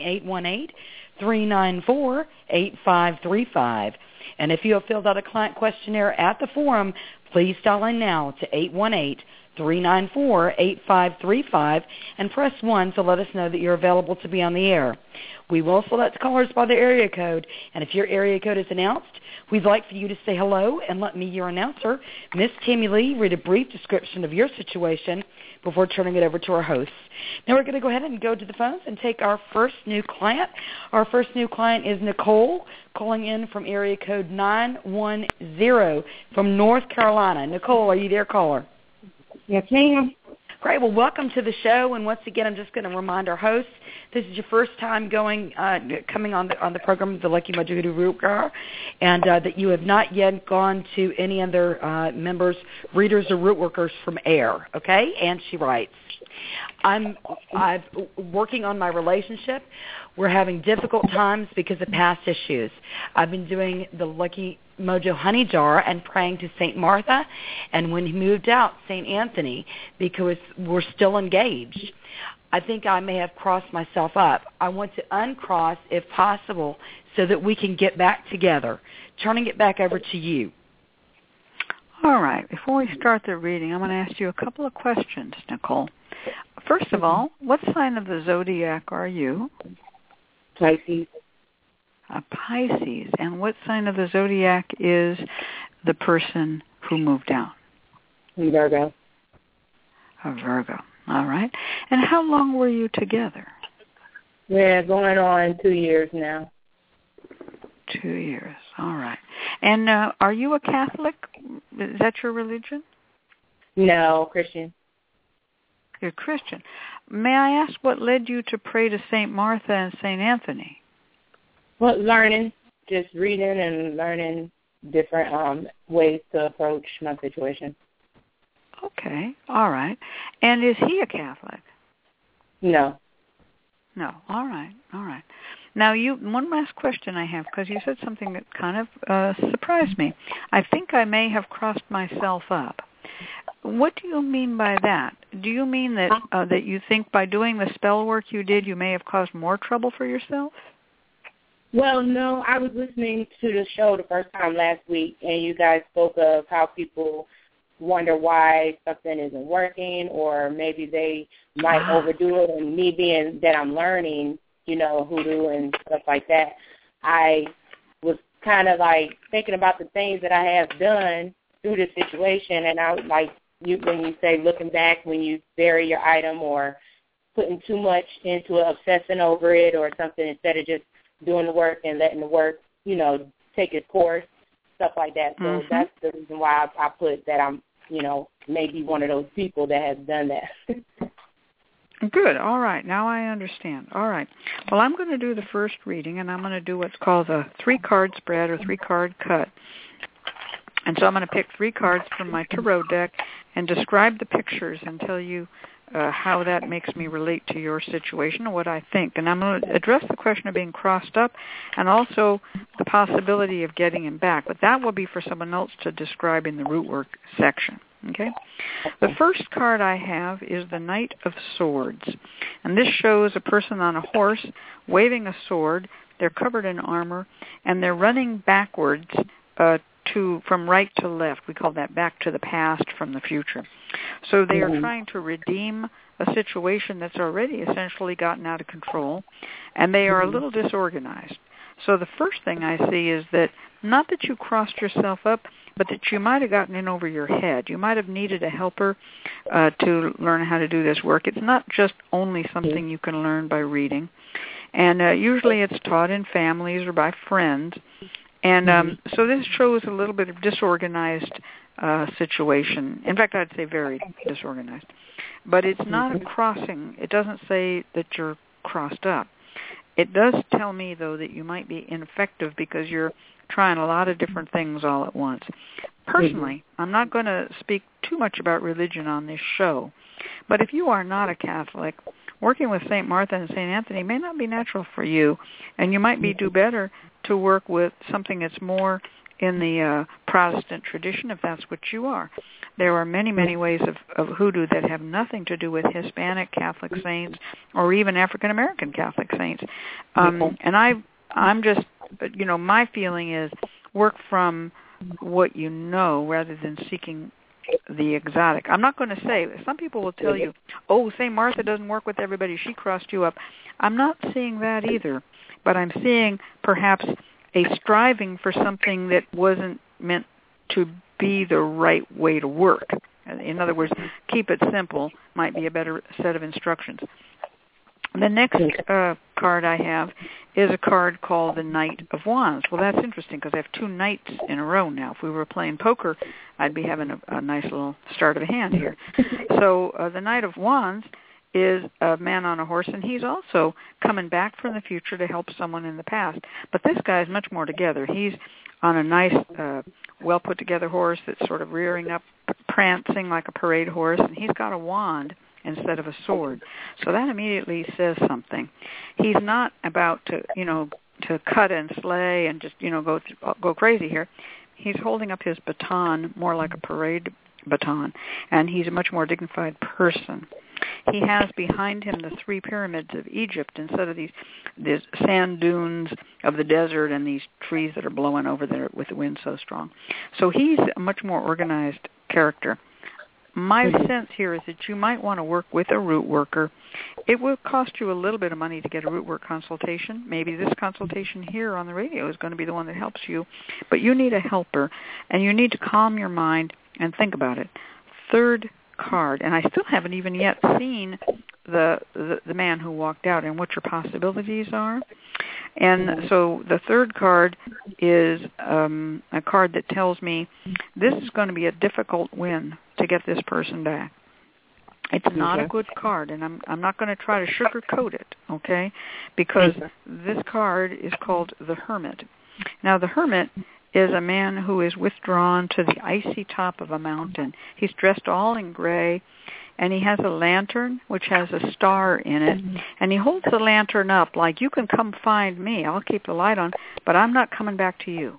818-394-8535. And if you have filled out a client questionnaire at the forum, please dial in now to 818-394-8535 and press 1 to let us know that you're available to be on the air. We will select callers by their area code, and if your area code is announced, we'd like for you to say hello and let me, your announcer, Miss Tammy Lee, read a brief description of your situation before turning it over to our hosts. Now we're going to go ahead and go to the phones and take our first new client. Our first new client is Nicole, calling in from area code 910 from North Carolina. Nicole, are you there, caller? Yes, ma'am. Great. Well, welcome to the show. And once again, I'm just going to remind our hosts, this is your first time coming on the program, the Lucky Mojo Hoodoo Root Girl, and that you have not yet gone to any other members, readers, or root workers from air. Okay? And she writes, I'm working on my relationship. We're having difficult times because of past issues. I've been doing the Lucky Mojo honey jar and praying to St. Martha, and when he moved out, St. Anthony, because we're still engaged. I think I may have crossed myself up. I want to uncross if possible so that we can get back together. Turning it back over to you. All right. Before we start the reading, I'm going to ask you a couple of questions, Nicole. First of all, what sign of the zodiac are you? Pisces. A Pisces. And what sign of the zodiac is the person who moved out? Virgo. A Virgo. All right. And how long were you together? We're going on 2 years now. 2 years. All right. And are you a Catholic? Is that your religion? No, Christian. You're Christian. May I ask what led you to pray to St. Martha and St. Anthony? Well, learning, just reading and learning different ways to approach my situation. Okay, all right. And is he a Catholic? No. No, all right. Now, one last question I have, because you said something that kind of surprised me. I think I may have crossed myself up. What do you mean by that? Do you mean that that you think by doing the spell work you did, you may have caused more trouble for yourself? Well, no, I was listening to the show the first time last week, and you guys spoke of how people wonder why something isn't working, or maybe they might overdo it, and me being that I'm learning, hoodoo and stuff like that, I was kind of like thinking about the things that I have done through this situation, and I was like, when you say looking back, when you bury your item or putting too much into it, obsessing over it or something, instead of just doing the work and letting the work, take its course, stuff like that. So that's the reason why I put that I'm, maybe one of those people that has done that. Good. All right. Now I understand. All right. Well, I'm going to do the first reading, and I'm going to do what's called a 3-card spread or 3-card cut. And so I'm going to pick 3 cards from my tarot deck and describe the pictures and tell you how that makes me relate to your situation and what I think. And I'm going to address the question of being crossed up and also the possibility of getting him back. But that will be for someone else to describe in the root work section. Okay? The first card I have is the Knight of Swords. And this shows a person on a horse waving a sword. They're covered in armor, and they're running backwards from right to left. We call that back to the past from the future. So they are trying to redeem a situation that's already essentially gotten out of control, and they are a little disorganized. So the first thing I see is that not that you crossed yourself up, but that you might have gotten in over your head. You might have needed a helper to learn how to do this work. It's not just only something you can learn by reading. And usually it's taught in families or by friends. And so this shows a little bit of disorganized situation. In fact, I'd say very disorganized. But it's not a crossing. It doesn't say that you're crossed up. It does tell me, though, that you might be ineffective because you're trying a lot of different things all at once. Personally, I'm not going to speak too much about religion on this show, but if you are not a Catholic, working with St. Martha and St. Anthony may not be natural for you, and you might do better to work with something that's more in the Protestant tradition, if that's what you are. There are many, many ways of hoodoo that have nothing to do with Hispanic Catholic saints or even African American Catholic saints. And I'm just, my feeling is work from what you know rather than seeking the exotic. I'm not going to say, some people will tell you, oh, St. Martha doesn't work with everybody, she crossed you up. I'm not seeing that either, but I'm seeing perhaps a striving for something that wasn't meant to be the right way to work. In other words, keep it simple might be a better set of instructions. The next card I have is a card called the Knight of Wands. Well, that's interesting because I have 2 knights in a row now. If we were playing poker, I'd be having a nice little start of a hand here. So the Knight of Wands is a man on a horse, and he's also coming back from the future to help someone in the past. But this guy is much more together. He's on a nice, well-put-together horse that's sort of rearing up, prancing like a parade horse, and he's got a wand instead of a sword. So that immediately says something. He's not about to, to cut and slay and just, go crazy here. He's holding up his baton more like a parade baton, and he's a much more dignified person. He has behind him the 3 pyramids of Egypt instead of these sand dunes of the desert and these trees that are blowing over there with the wind so strong. So he's a much more organized character. My sense here is that you might want to work with a root worker. It will cost you a little bit of money to get a root work consultation. Maybe this consultation here on the radio is going to be the one that helps you, but you need a helper, and you need to calm your mind and think about it. 3rd card, and I still haven't even yet seen the man who walked out and what your possibilities are. And so the 3rd card is a card that tells me this is going to be a difficult win to get this person back. It's not a good card, and I'm not going to try to sugarcoat it, okay? Because this card is called the Hermit. Now, the Hermit is a man who is withdrawn to the icy top of a mountain. He's dressed all in gray, and he has a lantern which has a star in it, and he holds the lantern up like, you can come find me, I'll keep the light on, but I'm not coming back to you.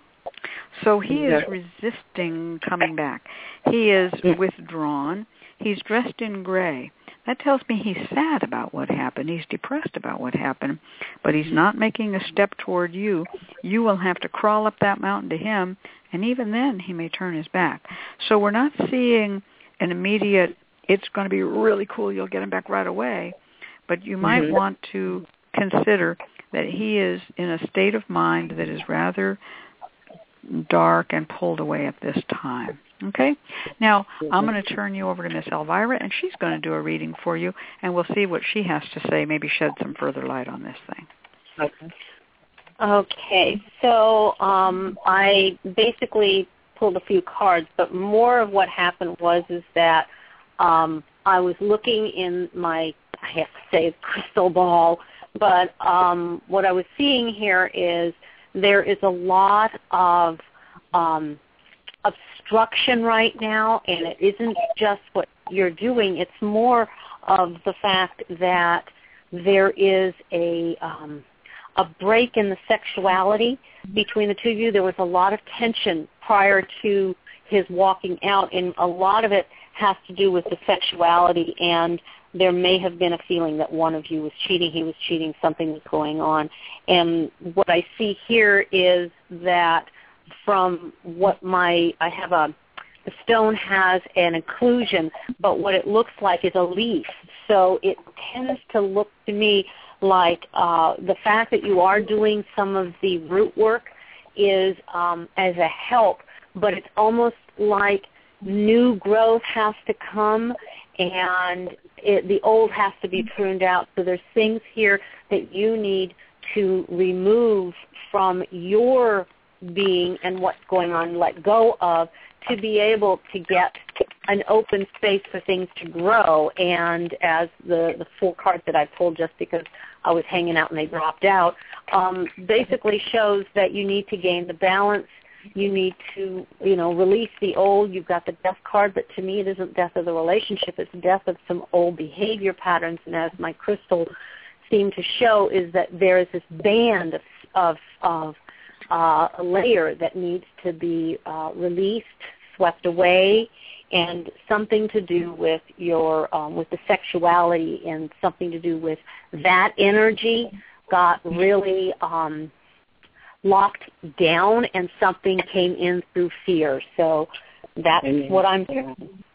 So he is resisting coming back. He is withdrawn. He's dressed in gray. That tells me he's sad about what happened. He's depressed about what happened, but he's not making a step toward you. You will have to crawl up that mountain to him, and even then he may turn his back. So we're not seeing an immediate, it's going to be really cool, you'll get him back right away, but you might want to consider that he is in a state of mind that is rather dark and pulled away at this time. Okay? Now, I'm going to turn you over to Miss Elvira, and she's going to do a reading for you, and we'll see what she has to say, maybe shed some further light on this thing. Okay. So I basically pulled a few cards, but more of what happened is that I was looking in my, I have to say, crystal ball, but what I was seeing here is there is a lot of obstruction right now, and it isn't just what you're doing. It's more of the fact that there is a break in the sexuality between the two of you. There was a lot of tension prior to his walking out, and a lot of it has to do with the sexuality, and there may have been a feeling that one of you was cheating, he was cheating, something was going on. And what I see here is that from what the stone has an inclusion, but what it looks like is a leaf. So it tends to look to me like the fact that you are doing some of the root work is as a help, but it's almost like new growth has to come, and the old has to be pruned out. So there's things here that you need to remove from your being and what's going on, let go of, to be able to get an open space for things to grow. And as the 4 cards that I pulled, just because I was hanging out and they dropped out, basically shows that you need to gain the balance. You need to, release the old. You've got the death card, but to me it isn't death of the relationship. It's death of some old behavior patterns. And as my crystal seemed to show, is that there is this band of a layer that needs to be released, swept away, and something to do with your with the sexuality, and something to do with that energy got really locked down, and something came in through fear. So that's what I'm doing.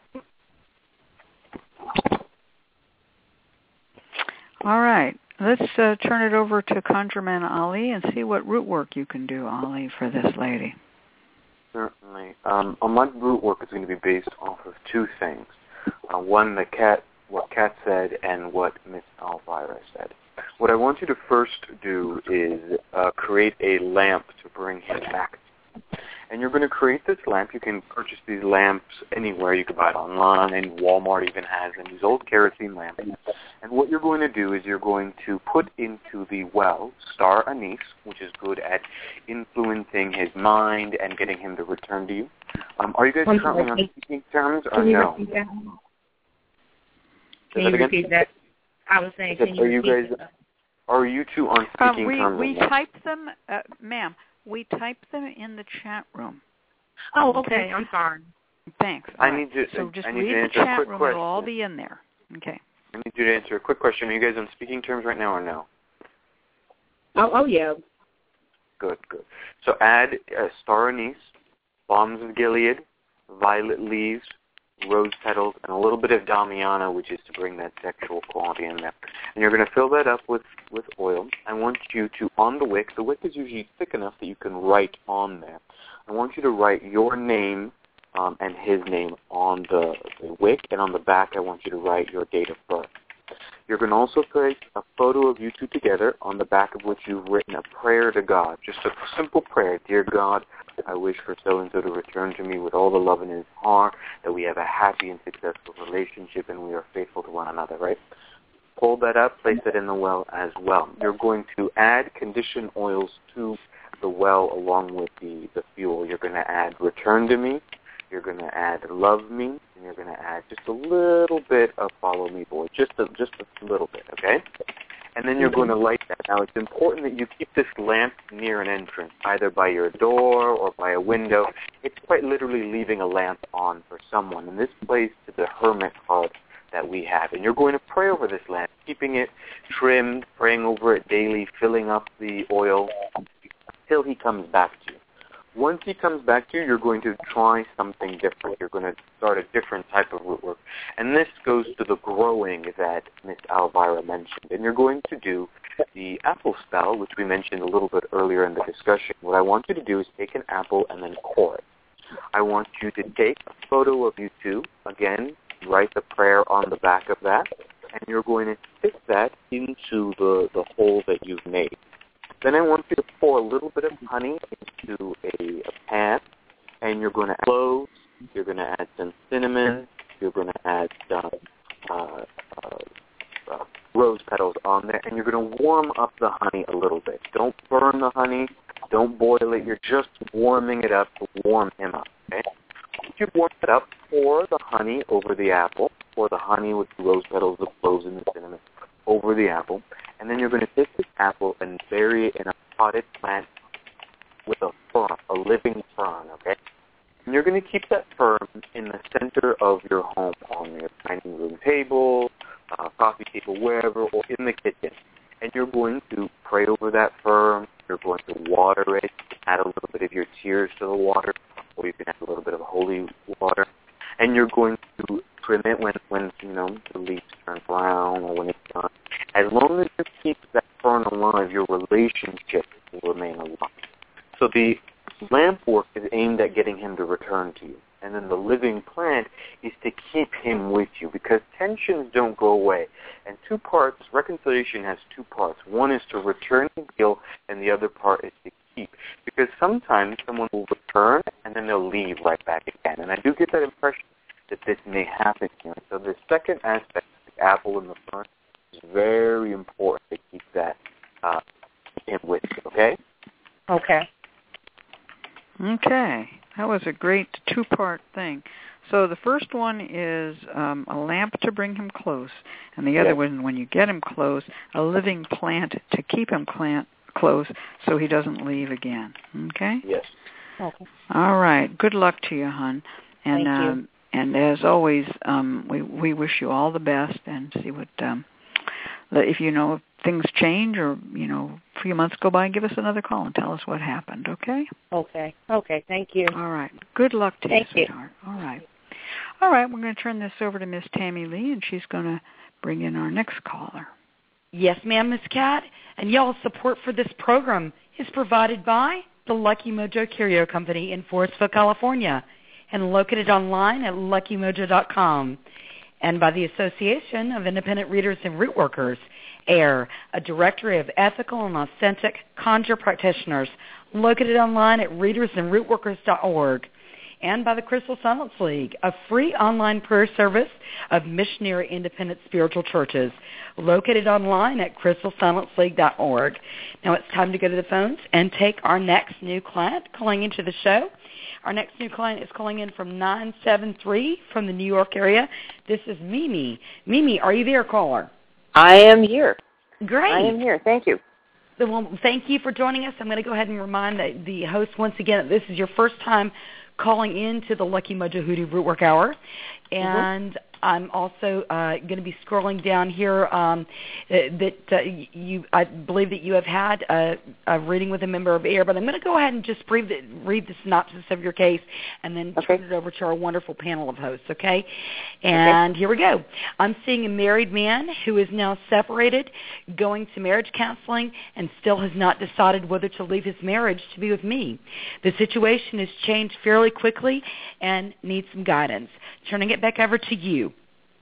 All right. Let's turn it over to ConjureMan Ali and see what root work you can do, Ali, for this lady. Certainly. My root work is going to be based off of two things. One, what Kat said, and what Miss Elvira said. What I want you to first do is create a lamp to bring him back. And you're going to create this lamp. You can purchase these lamps anywhere. You can buy it online. Walmart even has them, these old kerosene lamps. And what you're going to do is you're going to put into the well star anise, which is good at influencing his mind and getting him to return to you. Are you guys currently on speaking terms or no? Can you repeat that? I was saying, can you repeat that? Are you two on speaking terms? We type them, ma'am. We type them in the chat room. Oh, okay. I'm sorry. Thanks. So just read the chat room. It'll all be in there. Okay. I need you to answer a quick question. Are you guys on speaking terms right now or no? Oh yeah. Good. So add star anise, bombs of Gilead, violet leaves, rose petals, and a little bit of Damiana, which is to bring that sexual quality in there. And you're going to fill that up with oil. I want you to, on the wick is usually thick enough that you can write on there. I want you to write your name and his name on the wick, and on the back I want you to write your date of birth. You're going to also place a photo of you two together, on the back of which you've written a prayer to God, just a simple prayer. Dear God, I wish for so-and-so to return to me with all the love in his heart, that we have a happy and successful relationship, and we are faithful to one another, right? Pull that up, place it in the well as well. You're going to add conditioned oils to the well along with the fuel. You're going to add return to me, you're going to add love me, and you're going to add just a little bit of follow me, boy, just a little bit, okay? And then you're going to light that. Now, it's important that you keep this lamp near an entrance, either by your door or by a window. It's quite literally leaving a lamp on for someone, and this plays to the hermit card that we have. And you're going to pray over this lamp, keeping it trimmed, praying over it daily, filling up the oil until he comes back to you. Once he comes back to you, you're going to try something different. You're going to start a different type of root work. And this goes to the growing that Miss Elvira mentioned. And you're going to do the apple spell, which we mentioned a little bit earlier in the discussion. What I want you to do is take an apple and then core it. I want you to take a photo of you two. Again, write the prayer on the back of that. And you're going to stick that into the hole that you've made. Then I want you to pour a little bit of honey into a pan, and you're going to add cloves, you're going to add some cinnamon, you're going to add some rose petals on there, and you're going to warm up the honey a little bit. Don't burn the honey, don't boil it, you're just warming it up to warm him up, okay? Once you've warmed it up, pour the honey over the apple, pour the honey with the rose petals, the cloves, and the cinnamon over the apple, and then you're going to take this apple and bury it in a potted plant with a fern, a living fern, okay? And you're going to keep that fern in the center of your home, on your dining room table, coffee table, wherever, or in the kitchen. And you're going to pray over that fern. You're going to water it, add a little bit of your tears to the water, or you can add a little bit of holy water. And you're going to trim it when the leaves turn brown or when it's done. As long as you keep that fern alive, your relationship will remain alive. So the lamp work is aimed at getting him to return to you. And then the living plant is to keep him with you, because tensions don't go away. And reconciliation has two parts. One is to return and heal, and the other part is to keep. Because sometimes someone will return, and then they'll leave right back again. And I do get that impression that this may happen here. So the second aspect, the apple and the fern, is very important to keep that in with you, okay? Okay. Okay. That was a great two-part thing. So the first one is a lamp to bring him close, and the other one, when you get him close, a living plant to keep him close so he doesn't leave again. Okay? Yes. Okay. All right. Good luck to you, hon. And, thank you. And as always, we wish you all the best, and see what if if things change or a few months go by, give us another call and tell us what happened. Okay? Okay. Okay. Thank you. All right. Good luck to you, sweetheart. All right. All right. We're going to turn this over to Miss Tammy Lee, and she's going to bring in our next caller. Yes, ma'am, Miss Cat. And y'all's support for this program is provided by the Lucky Mojo Curio Company in Forestville, California, and located online at luckymojo.com. And by the Association of Independent Readers and Rootworkers, AIR, a directory of ethical and authentic conjure practitioners, located online at readersandrootworkers.org. And by the Crystal Silence League, a free online prayer service of missionary independent spiritual churches, located online at crystalsilenceleague.org. Now it's time to go to the phones and take our next new client calling into the show. Our next new client is calling in from 973 from the New York area. This is Mimi. Mimi, are you there, caller? I am here. Great. I am here. Thank you. Well, thank you for joining us. I'm going to go ahead and remind the host once again that this is your first time calling in to the Lucky Mojo Hoodoo Rootwork Hour. And I'm also going to be scrolling down here I believe that you have had a reading with a member of AIR, but I'm going to go ahead and just read the synopsis of your case and then turn it over to our wonderful panel of hosts, okay? And here we go. I'm seeing a married man who is now separated, going to marriage counseling, and still has not decided whether to leave his marriage to be with me. The situation has changed fairly quickly and needs some guidance. Turning it back over to you.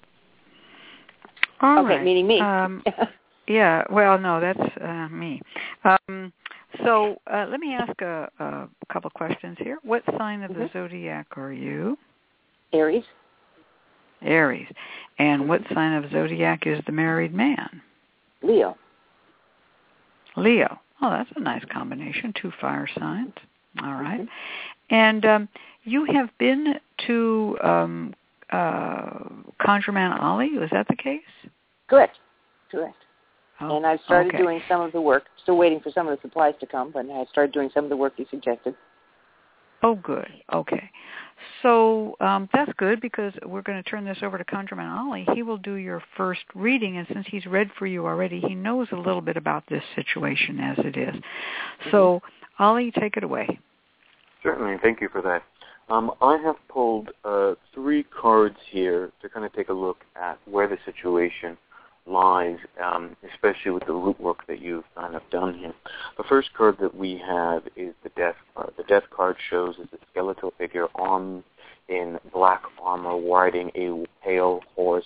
All right. Meaning me. Yeah, well, no, that's me. So let me ask a couple questions here. What sign of the zodiac are you? Aries. Aries. And what sign of zodiac is the married man? Leo. Leo. Oh, that's a nice combination, 2 fire signs. All right. And you have been to ConjureMan Ali. Was that the case? Correct. Oh, and I've started doing some of the work. Still waiting for some of the supplies to come, but I started doing some of the work you suggested. Oh, good. Okay. So that's good because we're going to turn this over to ConjureMan Ali. He will do your first reading, and since he's read for you already, he knows a little bit about this situation as it is. So, Ali, take it away. Certainly. Thank you for that. I have pulled 3 cards here to kind of take a look at where the situation lies, especially with the root work that you've kind of done here. The first card that we have is the Death card. The Death card shows as a skeletal figure armed in black armor riding a pale horse,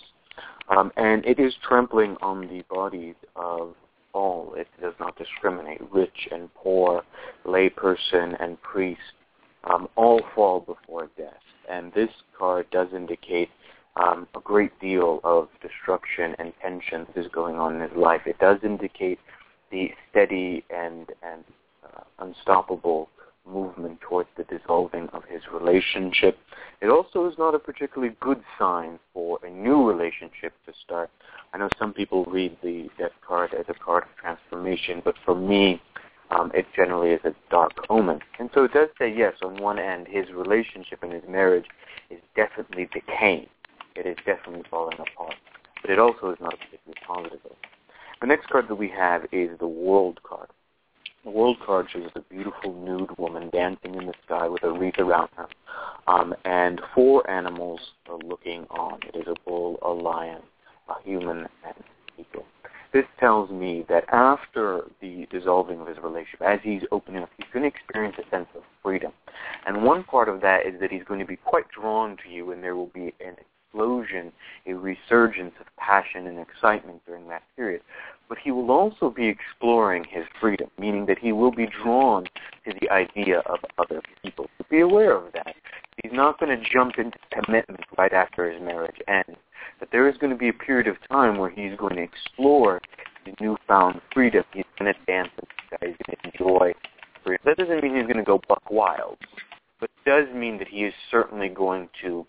and it is trampling on the bodies of all. It does not discriminate. Rich and poor, layperson and priest, all fall before death. And this card does indicate a great deal of destruction and tension that is going on in his life. It does indicate the steady and unstoppable movement towards the dissolving of his relationship. It also is not a particularly good sign for a new relationship to start. I know some people read the Death card as a card of transformation, but for me, it generally is a dark omen. And so it does say, yes, on one end, his relationship and his marriage is definitely decaying. It is definitely falling apart. But it also is not a particularly positive. The next card that we have is the World card. The World card shows a beautiful nude woman dancing in the sky with a wreath around her, and 4 animals are looking on. It is a bull, a lion, a human, and an eagle. This tells me that after the dissolving of his relationship, as he's opening up, he's going to experience a sense of freedom. And one part of that is that he's going to be quite drawn to you, and there will be an explosion, a resurgence of passion and excitement during that period. But he will also be exploring his freedom, meaning that he will be drawn to the idea of other people. So be aware of that. He's not going to jump into commitment right after his marriage ends. But there is going to be a period of time where he's going to explore his newfound freedom. He's going to dance in the sky. He's going to enjoy freedom. That doesn't mean he's going to go buck wild, but it does mean that he is certainly going to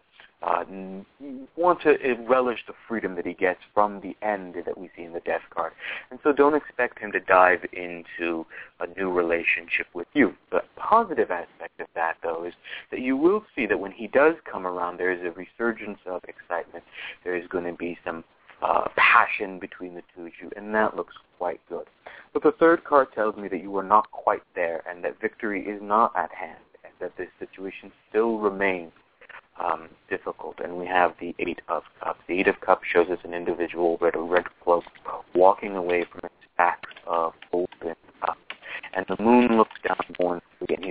want to relish the freedom that he gets from the end that we see in the Death card. And so don't expect him to dive into a new relationship with you. The positive aspect of that, though, is that you will see that when he does come around, there is a resurgence of excitement. There is going to be some passion between the two of you, and that looks quite good. But the third card tells me that you are not quite there and that victory is not at hand, and that this situation still remains difficult. And we have the 8 of Cups. The 8 of Cups shows us an individual with a red cloak walking away from a stack of open cups. And the moon looks down mournfully, and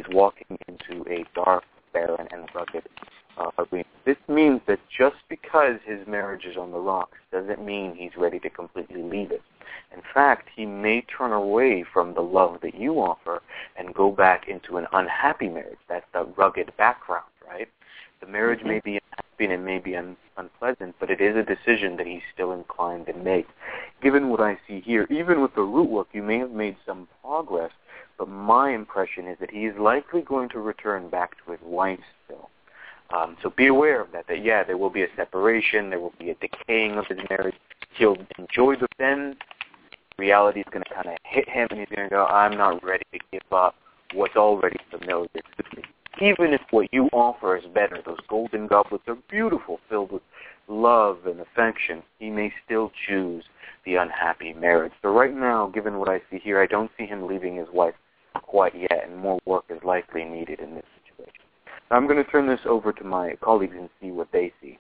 because his marriage is on the rocks doesn't mean he's ready to completely leave it. In fact, he may turn away from the love that you offer and go back into an unhappy marriage. That's the rugged background, right? The marriage may be unhappy and it may be unpleasant, but it is a decision that he's still inclined to make. Given what I see here, even with the root work, you may have made some progress, but my impression is that he is likely going to return back to his wife still. So be aware of that, there will be a separation, there will be a decaying of his marriage. He'll enjoy the then. Reality is going to kind of hit him, and he's going to go, I'm not ready to give up what's already familiar to me. Even if what you offer is better, those golden goblets are beautiful, filled with love and affection, he may still choose the unhappy marriage. So right now, given what I see here, I don't see him leaving his wife quite yet, and more work is likely needed in this situation. Now I'm going to turn this over to my colleagues and see what they see.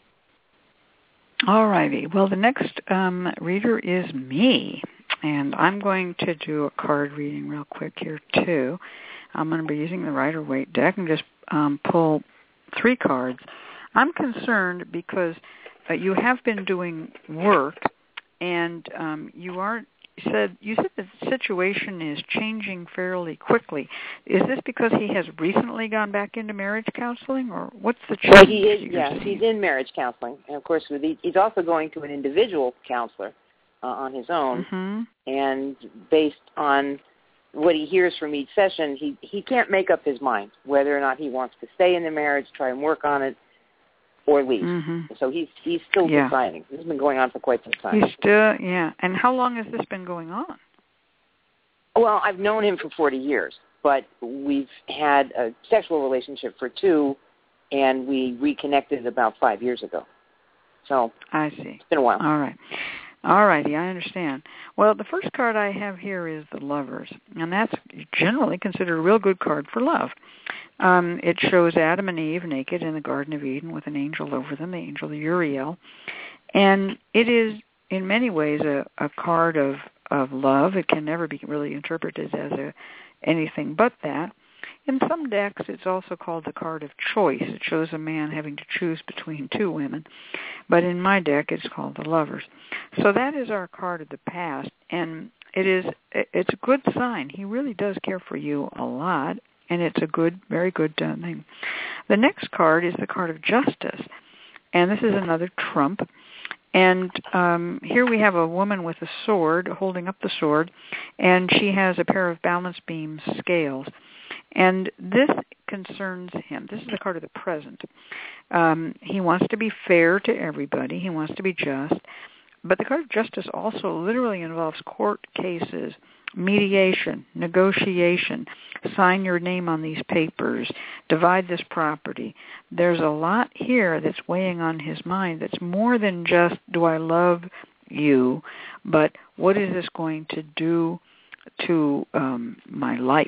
All righty. Well, the next reader is me, and I'm going to do a card reading real quick here, too. I'm going to be using the Rider-Waite deck and just pull 3 cards. I'm concerned because you have been doing work, and you said the situation is changing fairly quickly. Is this because he has recently gone back into marriage counseling, or what's the change? Well, he is. Yes, he's in marriage counseling, and of course, he's also going to an individual counselor on his own, and based on what he hears from each session, he can't make up his mind whether or not he wants to stay in the marriage, try and work on it, or leave. So he's still deciding. This has been going on for quite some time. He's still, And how long has this been going on? Well, I've known him for 40 years, but we've had a sexual relationship for 2, and we reconnected about 5 years ago. So I see. It's been a while. All right. All righty, I understand. Well, the first card I have here is the Lovers, and that's generally considered a real good card for love. It shows Adam and Eve naked in the Garden of Eden with an angel over them, the angel Uriel. And it is, in many ways, a card of love. It can never be really interpreted as anything but that. In some decks, it's also called the card of choice. It shows a man having to choose between 2 women. But in my deck, it's called the Lovers. So that is our card of the past, and it's a good sign. He really does care for you a lot, and it's a good, very good thing. The next card is the card of Justice, and this is another trump. And here we have a woman with a sword, holding up the sword, and she has a pair of balance beam scales. And this concerns him. This is the card of the present. He wants to be fair to everybody. He wants to be just. But the card of Justice also literally involves court cases, mediation, negotiation, sign your name on these papers, divide this property. There's a lot here that's weighing on his mind that's more than just, do I love you, but what is this going to do to my life?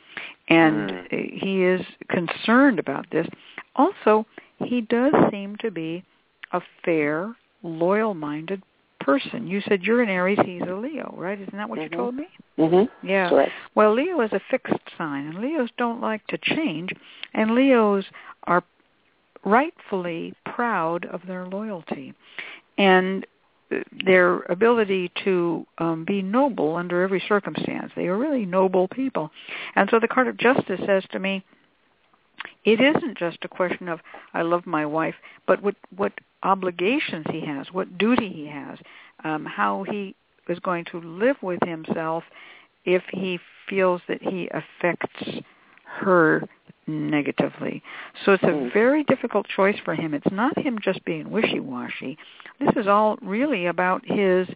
And he is concerned about this. Also, he does seem to be a fair, loyal-minded person. You said you're an Aries, he's a Leo, right? Isn't that what you told me? Yeah. Correct. Well, Leo is a fixed sign, and Leos don't like to change, and Leos are rightfully proud of their loyalty and their ability to be noble under every circumstance. They are really noble people. And so the card of Justice says to me, it isn't just a question of I love my wife, but what obligations he has, what duty he has, how he is going to live with himself if he feels that he affects her negatively. So it's a very difficult choice for him. It's not him just being wishy-washy. This is all really about his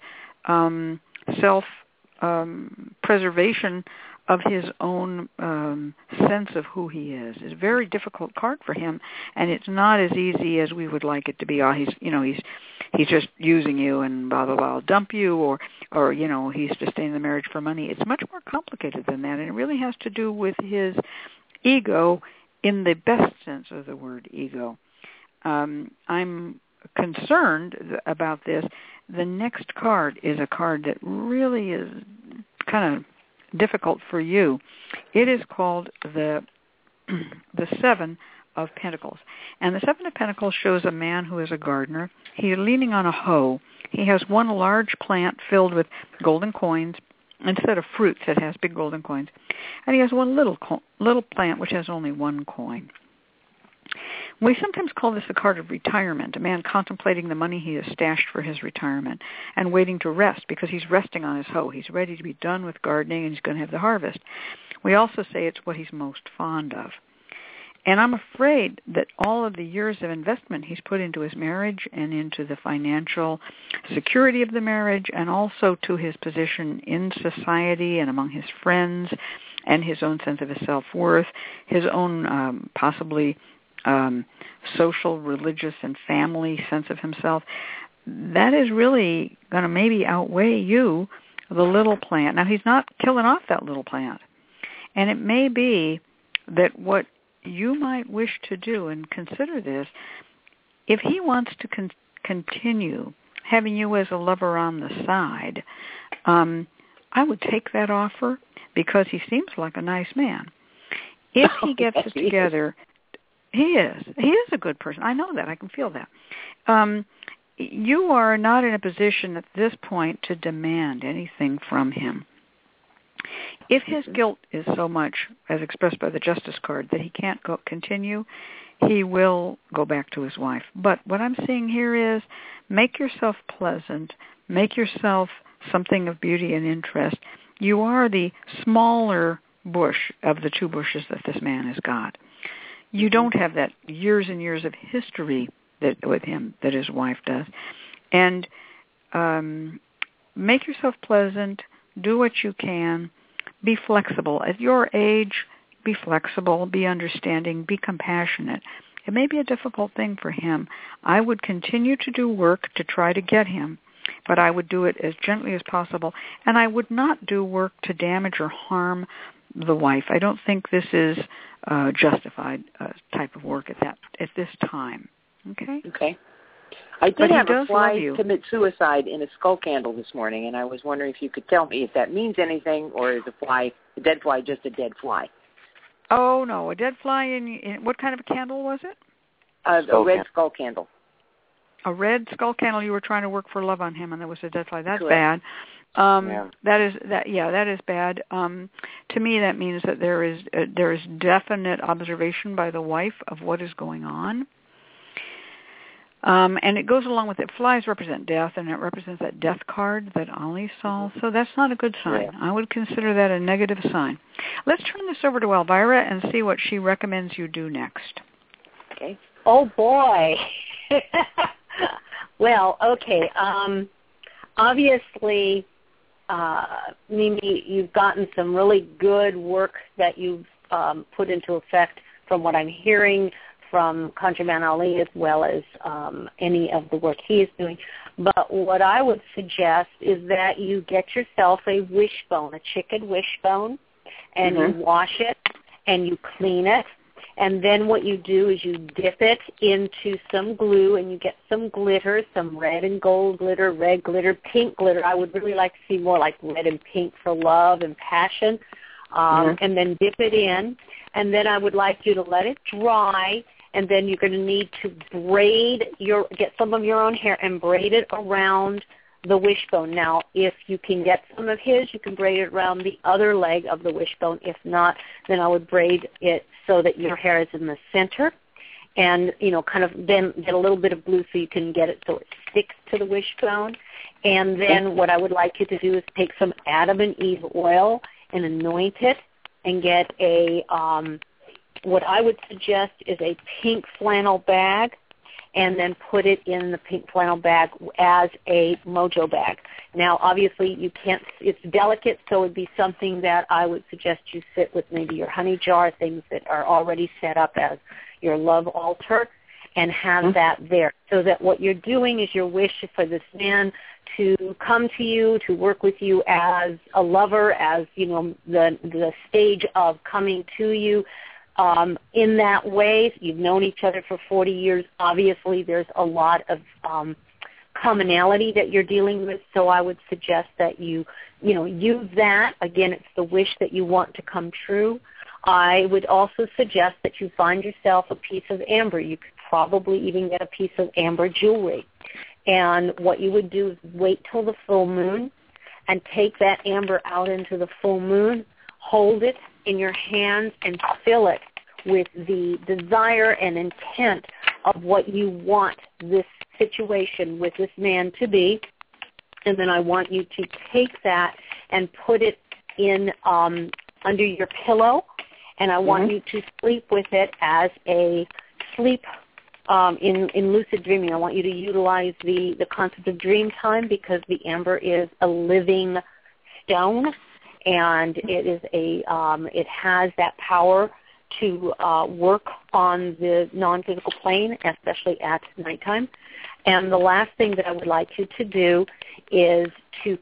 self-preservation of his own sense of who he is. It's a very difficult card for him, and it's not as easy as we would like it to be. Oh, he's just using you and blah blah blah, I'll dump you, or he's just staying in the marriage for money. It's much more complicated than that, and it really has to do with his ego in the best sense of the word ego. I'm concerned about this. The next card is a card that really is kind of difficult for you. It is called the 7 of Pentacles. And the Seven of Pentacles shows a man who is a gardener. He's leaning on a hoe. He has one large plant filled with golden coins. Instead of fruits, it has big golden coins. And he has one little plant which has only one coin. We sometimes call this a card of retirement, a man contemplating the money he has stashed for his retirement and waiting to rest because he's resting on his hoe. He's ready to be done with gardening and he's going to have the harvest. We also say it's what he's most fond of. And I'm afraid that all of the years of investment he's put into his marriage and into the financial security of the marriage and also to his position in society and among his friends and his own sense of his self-worth, his own possibly social, religious, and family sense of himself, that is really going to maybe outweigh you, the little plant. Now, he's not killing off that little plant. And it may be that what you might wish to do, and consider this, if he wants to continue having you as a lover on the side, I would take that offer because he seems like a nice man. If he gets it together... He is a good person. I know that. I can feel that. You are not in a position at this point to demand anything from him. If his guilt is so much, as expressed by the Justice card, that he can't continue, he will go back to his wife. But what I'm seeing here is make yourself pleasant. Make yourself something of beauty and interest. You are the smaller bush of the two bushes that this man has got. You don't have that years and years of history with him that his wife does. And make yourself pleasant. Do what you can. Be flexible. At your age, be flexible, be understanding, be compassionate. It may be a difficult thing for him. I would continue to do work to try to get him, but I would do it as gently as possible. And I would not do work to damage or harm the wife. I don't think this is justified type of work at this time. Okay? Okay. I did have a fly commit suicide in a skull candle this morning, and I was wondering if you could tell me if that means anything, or is a dead fly just a dead fly? Oh, no. A dead fly in what kind of a candle was it? A red skull candle. A red skull candle. You were trying to work for love on him, and there was a dead fly. That's correct. Bad. That is bad. To me, that means that there is definite observation by the wife of what is going on. And it goes along with it. Flies represent death, and it represents that death card that Ali saw. So that's not a good sign. Yeah. I would consider that a negative sign. Let's turn this over to Elvira and see what she recommends you do next. Okay. Oh, boy. Well, okay. Obviously, Mimi, you've gotten some really good work that you've put into effect from what I'm hearing from ConjureMan Ali, as well as any of the work he is doing. But what I would suggest is that you get yourself a wishbone, a chicken wishbone, and you wash it and you clean it. And then what you do is you dip it into some glue, and you get some glitter, some red and gold glitter, red glitter, pink glitter. I would really like to see more like red and pink for love and passion. And then dip it in. And then I would like you to let it dry. And then you're going to need to get some of your own hair and braid it around the wishbone. Now, if you can get some of his, you can braid it around the other leg of the wishbone. If not, then I would braid it so that your hair is in the center, and kind of then get a little bit of glue so you can get it so it sticks to the wishbone. And then what I would like you to do is take some Adam and Eve oil and anoint it, and get a what I would suggest is a pink flannel bag, and then put it in the pink flannel bag as a mojo bag. Now, obviously, you can't, it's delicate, so it would be something that I would suggest you sit with maybe your honey jar, things that are already set up as your love altar, and have that there. So that what you're doing is your wish for this man to come to you, to work with you as a lover, as, the stage of coming to you. In that way, you've known each other for 40 years. Obviously, there's a lot of commonality that you're dealing with, so I would suggest that you use that. Again, it's the wish that you want to come true. I would also suggest that you find yourself a piece of amber. You could probably even get a piece of amber jewelry. And what you would do is wait till the full moon and take that amber out into the full moon, hold it in your hands, and fill it with the desire and intent of what you want this situation with this man to be. And then I want you to take that and put it in under your pillow, and I want you to sleep with it as a sleep in lucid dreaming. I want you to utilize the concept of dream time, because the amber is a living stone, and it is it has that power to work on the non-physical plane, especially at nighttime. And the last thing that I would like you to do is to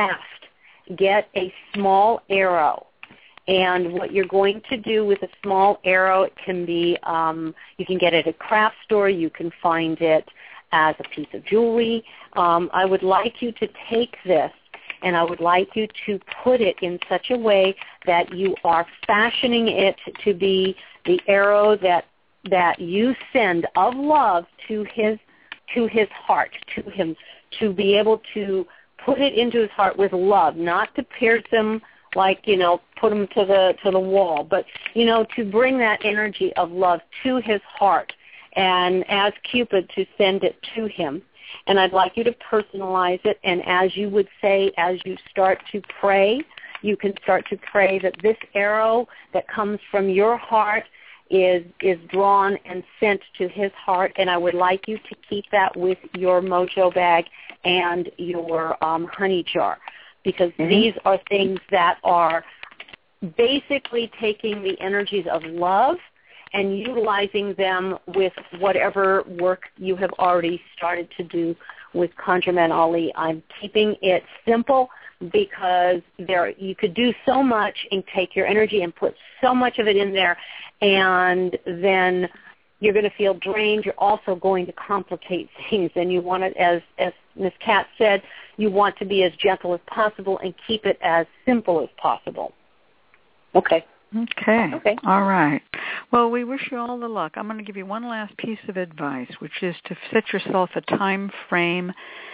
get a small arrow. And what you're going to do with a small arrow, it can be, you can get it at a craft store, you can find it as a piece of jewelry. I would like you to take this, and I would like you to put it in such a way that you are fashioning it to be the arrow that you send of love to his heart, to him, to be able to put it into his heart with love, not to pierce him, like, put him to the wall, but, to bring that energy of love to his heart, and as Cupid, to send it to him. And I'd like you to personalize it, and as you would say, as you start to pray, you can start to pray that this arrow that comes from your heart is drawn and sent to his heart, and I would like you to keep that with your mojo bag and your honey jar, because these are things that are basically taking the energies of love and utilizing them with whatever work you have already started to do with ConjureMan Ali. I'm keeping it simple because you could do so much and take your energy and put so much of it in there, and then you're going to feel drained. You're also going to complicate things, and you want it, as Ms. Kat said, you want to be as gentle as possible and keep it as simple as possible. Okay. All right. Well, we wish you all the luck. I'm going to give you one last piece of advice, which is to set yourself a time frame.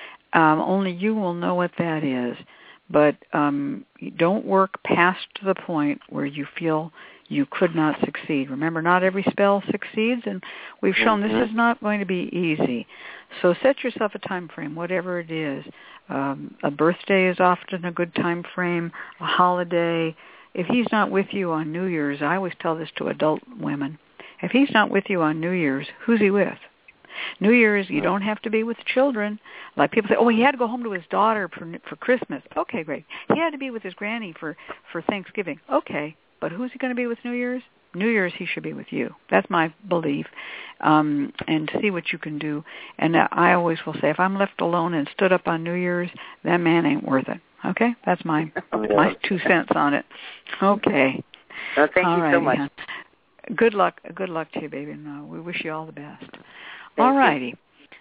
Only you will know what that is. But don't work past the point where you feel you could not succeed. Remember, not every spell succeeds, and we've shown this is not going to be easy. So set yourself a time frame, whatever it is. A birthday is often a good time frame, a holiday. If he's not with you on New Year's, I always tell this to adult women, if he's not with you on New Year's, who's he with? New Year's, you don't have to be with children. Like people say, he had to go home to his daughter for Christmas. Okay, great. He had to be with his granny for Thanksgiving. Okay, but who's he going to be with New Year's? New Year's, he should be with you. That's my belief. And see what you can do. And I always will say, if I'm left alone and stood up on New Year's, that man ain't worth it. Okay? That's my 2 cents on it. Okay. Well, thank you so much. Good luck to you, baby. And we wish you all the best. All righty.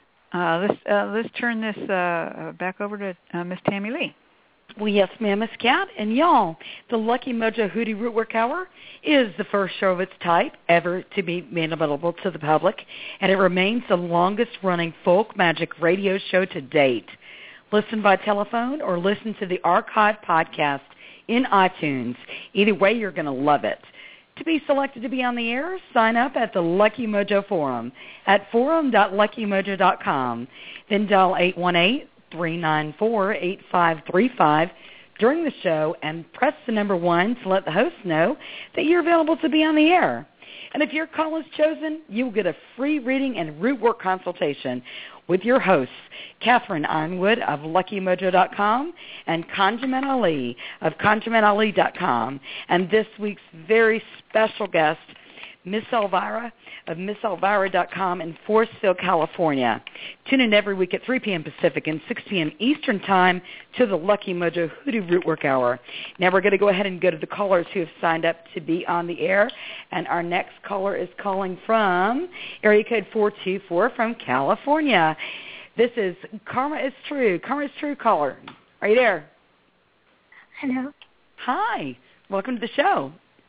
Let's turn this back over to Miss Tammy Lee. Well, yes, ma'am, Miss Cat. And y'all, the Lucky Mojo Hoodoo Rootwork Hour is the first show of its type ever to be made available to the public, and it remains the longest-running folk magic radio show to date. Listen by telephone or listen to the archive podcast in iTunes. Either way, you're going to love it. To be selected to be on the air, sign up at the Lucky Mojo Forum at forum.luckymojo.com. Then dial 818-394-8535 during the show and press the number 1 to let the host know that you're available to be on the air. And if your call is chosen, you will get a free reading and root work consultation with your hosts, Catherine Ironwood of LuckyMojo.com and ConjureMan Ali of ConjureManAli.com. And this week's very special guest, Miss Elvira of MissElvira.com in Forestville, California. Tune in every week at 3 p.m. Pacific and 6 p.m. Eastern Time to the Lucky Mojo Hoodoo Rootwork Hour. Now we're going to go ahead and go to the callers who have signed up to be on the air. And our next caller is calling from area code 424 from California. This is Karma is True. Karma is True caller. Are you there? Hello. Hi. Welcome to the show.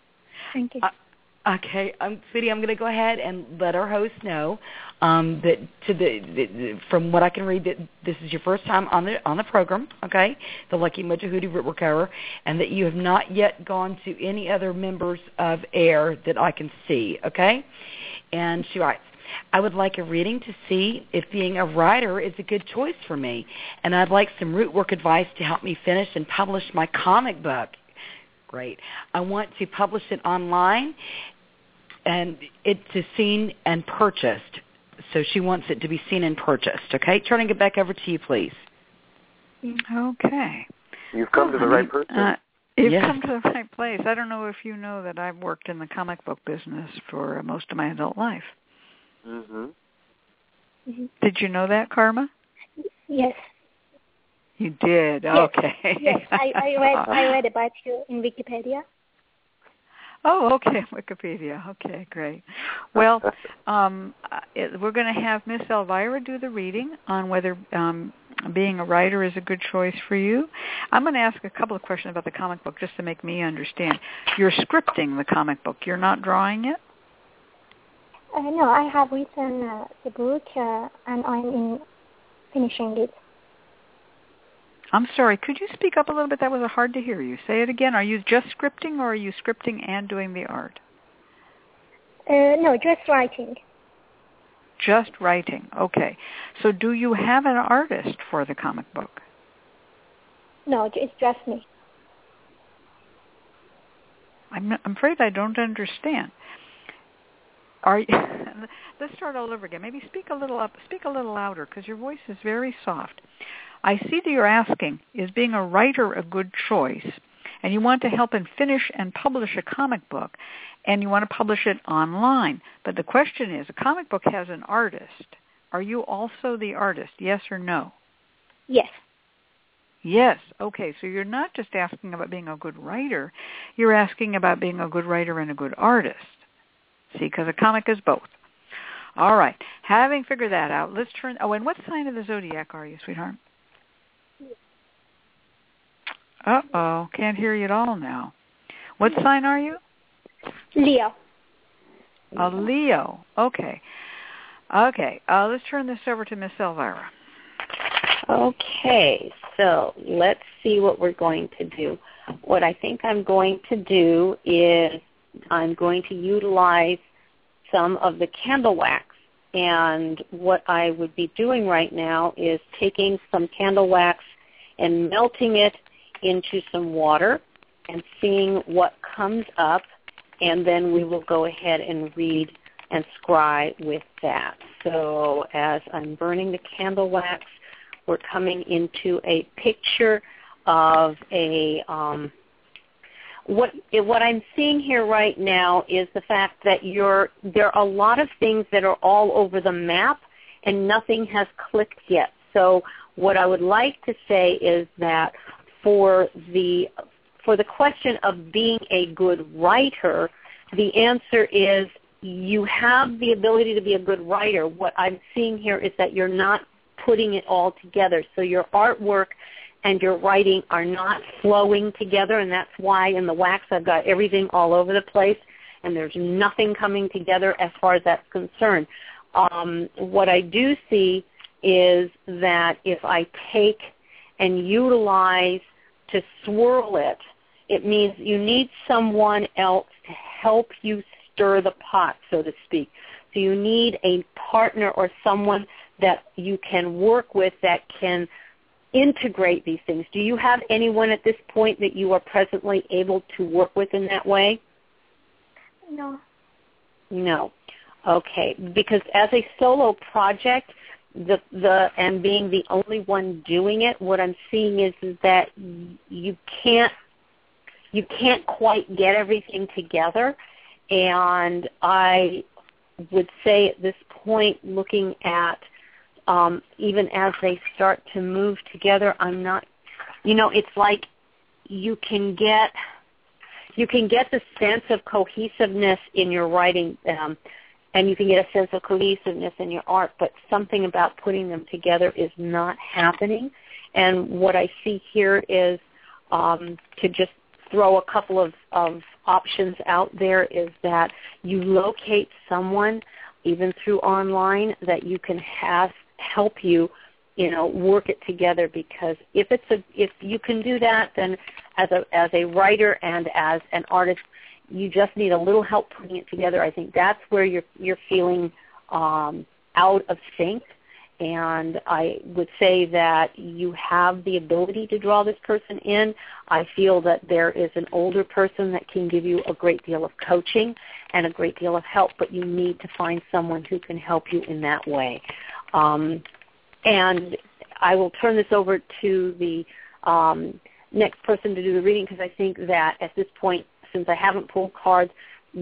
Thank you. Okay, sweetie, I'm going to go ahead and let our host know that from what I can read, that this is your first time on the program, okay, the Lucky Mojo Hoodoo Root Recover, and that you have not yet gone to any other members of AIR that I can see, okay? And she writes, I would like a reading to see if being a writer is a good choice for me, and I'd like some root work advice to help me finish and publish my comic book. Great. I want to publish it online, and it's seen and purchased. So she wants it to be seen and purchased. Okay? Turning it back over to you, please. Okay. You've come to the right person. You've come to the right place. I don't know if you know that I've worked in the comic book business for most of my adult life. Mm-hmm. Did you know that, Karma? Yes. You did? Yes. Okay. Yes, I read about you in Wikipedia. Oh, okay, Wikipedia. Okay, great. Well, we're going to have Miss Elvira do the reading on whether being a writer is a good choice for you. I'm going to ask a couple of questions about the comic book just to make me understand. You're scripting the comic book. You're not drawing it? No, I have written the book, and I'm in finishing it. I'm sorry, could you speak up a little bit? That was hard to hear you. Say it again. Are you just scripting, or are you scripting and doing the art? No, just writing. Just writing. Okay. So do you have an artist for the comic book? No, it's just me. I'm afraid I don't understand. Are you? Let's start all over again. Maybe speak a little louder, because your voice is very soft. I see that you're asking, is being a writer a good choice? And you want to help and finish and publish a comic book, and you want to publish it online. But the question is, a comic book has an artist. Are you also the artist, yes or no? Yes. Yes. Okay, so you're not just asking about being a good writer. You're asking about being a good writer and a good artist. See, because a comic is both. All right. Having figured that out, let's turn... Oh, and what sign of the zodiac are you, sweetheart? Uh-oh. Can't hear you at all now. What sign are you? Leo. A Leo. Okay. Okay. Let's turn this over to Miss Elvira. Okay. So let's see what we're going to do. What I think I'm going to do is I'm going to utilize some of the candle wax. And what I would be doing right now is taking some candle wax and melting it into some water and seeing what comes up, and then we will go ahead and read and scry with that. So as I'm burning the candle wax, we're coming into a picture of a what I'm seeing here right now is the fact that there are a lot of things that are all over the map and nothing has clicked yet. So what I would like to say is that for the question of being a good writer, the answer is you have the ability to be a good writer. What I'm seeing here is that you're not putting it all together. So your artwork and your writing are not flowing together, and that's why in the wax I've got everything all over the place, and there's nothing coming together as far as that's concerned. What I do see is that if I take and utilize to swirl it, it means you need someone else to help you stir the pot, so to speak. So you need a partner or someone that you can work with that can integrate these things. Do you have anyone at this point that you are presently able to work with in that way? No. No. Okay. Because as a solo project, and being the only one doing it, what I'm seeing is that you can't quite get everything together. And I would say at this point, looking at even as they start to move together, I'm not, it's like you can get the sense of cohesiveness in your writing, and you can get a sense of cohesiveness in your art, but something about putting them together is not happening. And what I see here is to just throw a couple of options out there is that you locate someone, even through online, that you can have help you, work it together. Because if you can do that, then as a writer and as an artist, you just need a little help putting it together. I think that's where you're feeling out of sync. And I would say that you have the ability to draw this person in. I feel that there is an older person that can give you a great deal of coaching and a great deal of help, but you need to find someone who can help you in that way. And I will turn this over to the next person to do the reading, because I think that at this point, since I haven't pulled cards,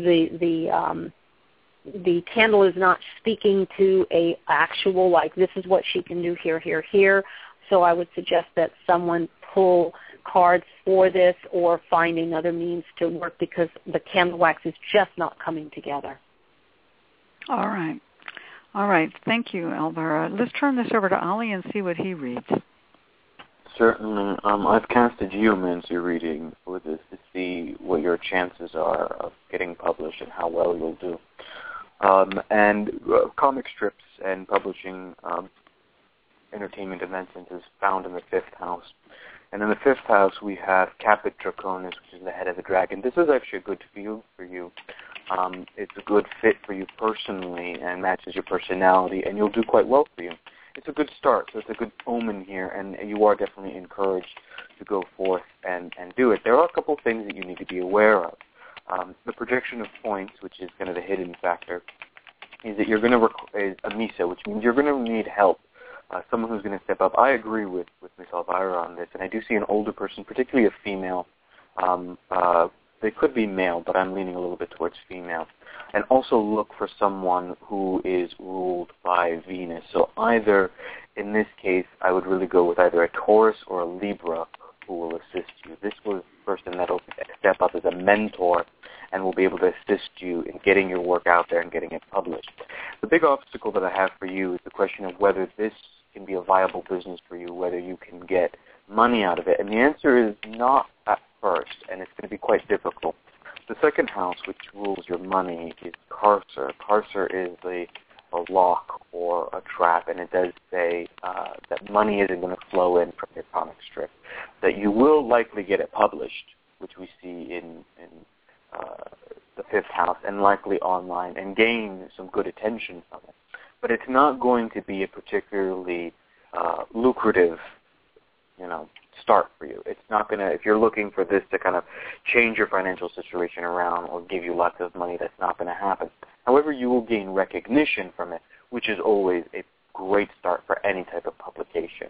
the candle is not speaking to a actual, like, this is what she can do here, here, here. So I would suggest that someone pull cards for this or finding other means to work, because the candle wax is just not coming together. All right. Thank you, Elvira. Let's turn this over to Ollie and see what he reads. Certainly. I've cast a geomancy reading for this to see what your chances are of getting published and how well you'll do. And comic strips and publishing entertainment events is found in the 5th house. And in the 5th house, we have Caput Draconis, which is the head of the dragon. This is actually a good field for you. It's a good fit for you personally and matches your personality, and you'll do quite well for you. It's a good start, so it's a good omen here, and you are definitely encouraged to go forth and do it. There are a couple of things that you need to be aware of. The projection of points, which is kind of the hidden factor, is that you're going to require a MISA, which means you're going to need help, someone who's going to step up. I agree with Ms. Elvira on this, and I do see an older person, particularly a female. They could be male, but I'm leaning a little bit towards female. And also look for someone who is ruled by Venus. So either, in this case, I would really go with either a Taurus or a Libra who will assist you. This was the person that will step up as a mentor and will be able to assist you in getting your work out there and getting it published. The big obstacle that I have for you is the question of whether this can be a viable business for you, whether you can get money out of it. And the answer is not at first, and it's going to be quite difficult. The 2nd house, which rules your money, is Carcer. Carcer is a lock or a trap, and it does say that money isn't going to flow in from your comic strip, that you will likely get it published, which we see in the 5th house, and likely online, and gain some good attention from it. But it's not going to be a particularly lucrative, start for you. It's not going to, if you're looking for this to kind of change your financial situation around or give you lots of money, that's not going to happen. However, you will gain recognition from it, which is always a great start for any type of publication.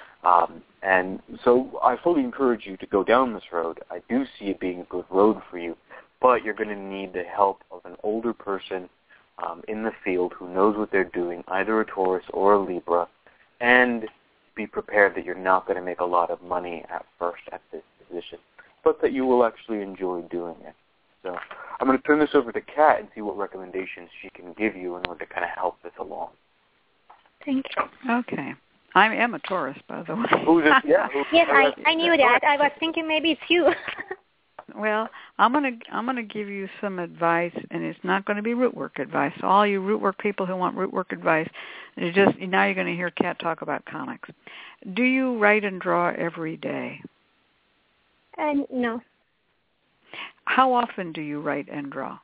And so I fully encourage you to go down this road. I do see it being a good road for you, but you're going to need the help of an older person in the field who knows what they're doing, either a Taurus or a Libra, and be prepared that you're not going to make a lot of money at first at this position, but that you will actually enjoy doing it. So I'm going to turn this over to Kat and see what recommendations she can give you in order to kind of help this along. Thank you. Okay. I am a Taurus, by the way. Who's it? Yeah. Yes, I knew that. I was thinking maybe it's you. Well, I'm gonna give you some advice, and it's not going to be root work advice. So all you root work people who want root work advice, now you're going to hear Kat talk about comics. Do you write and draw every day? No. How often do you write and draw?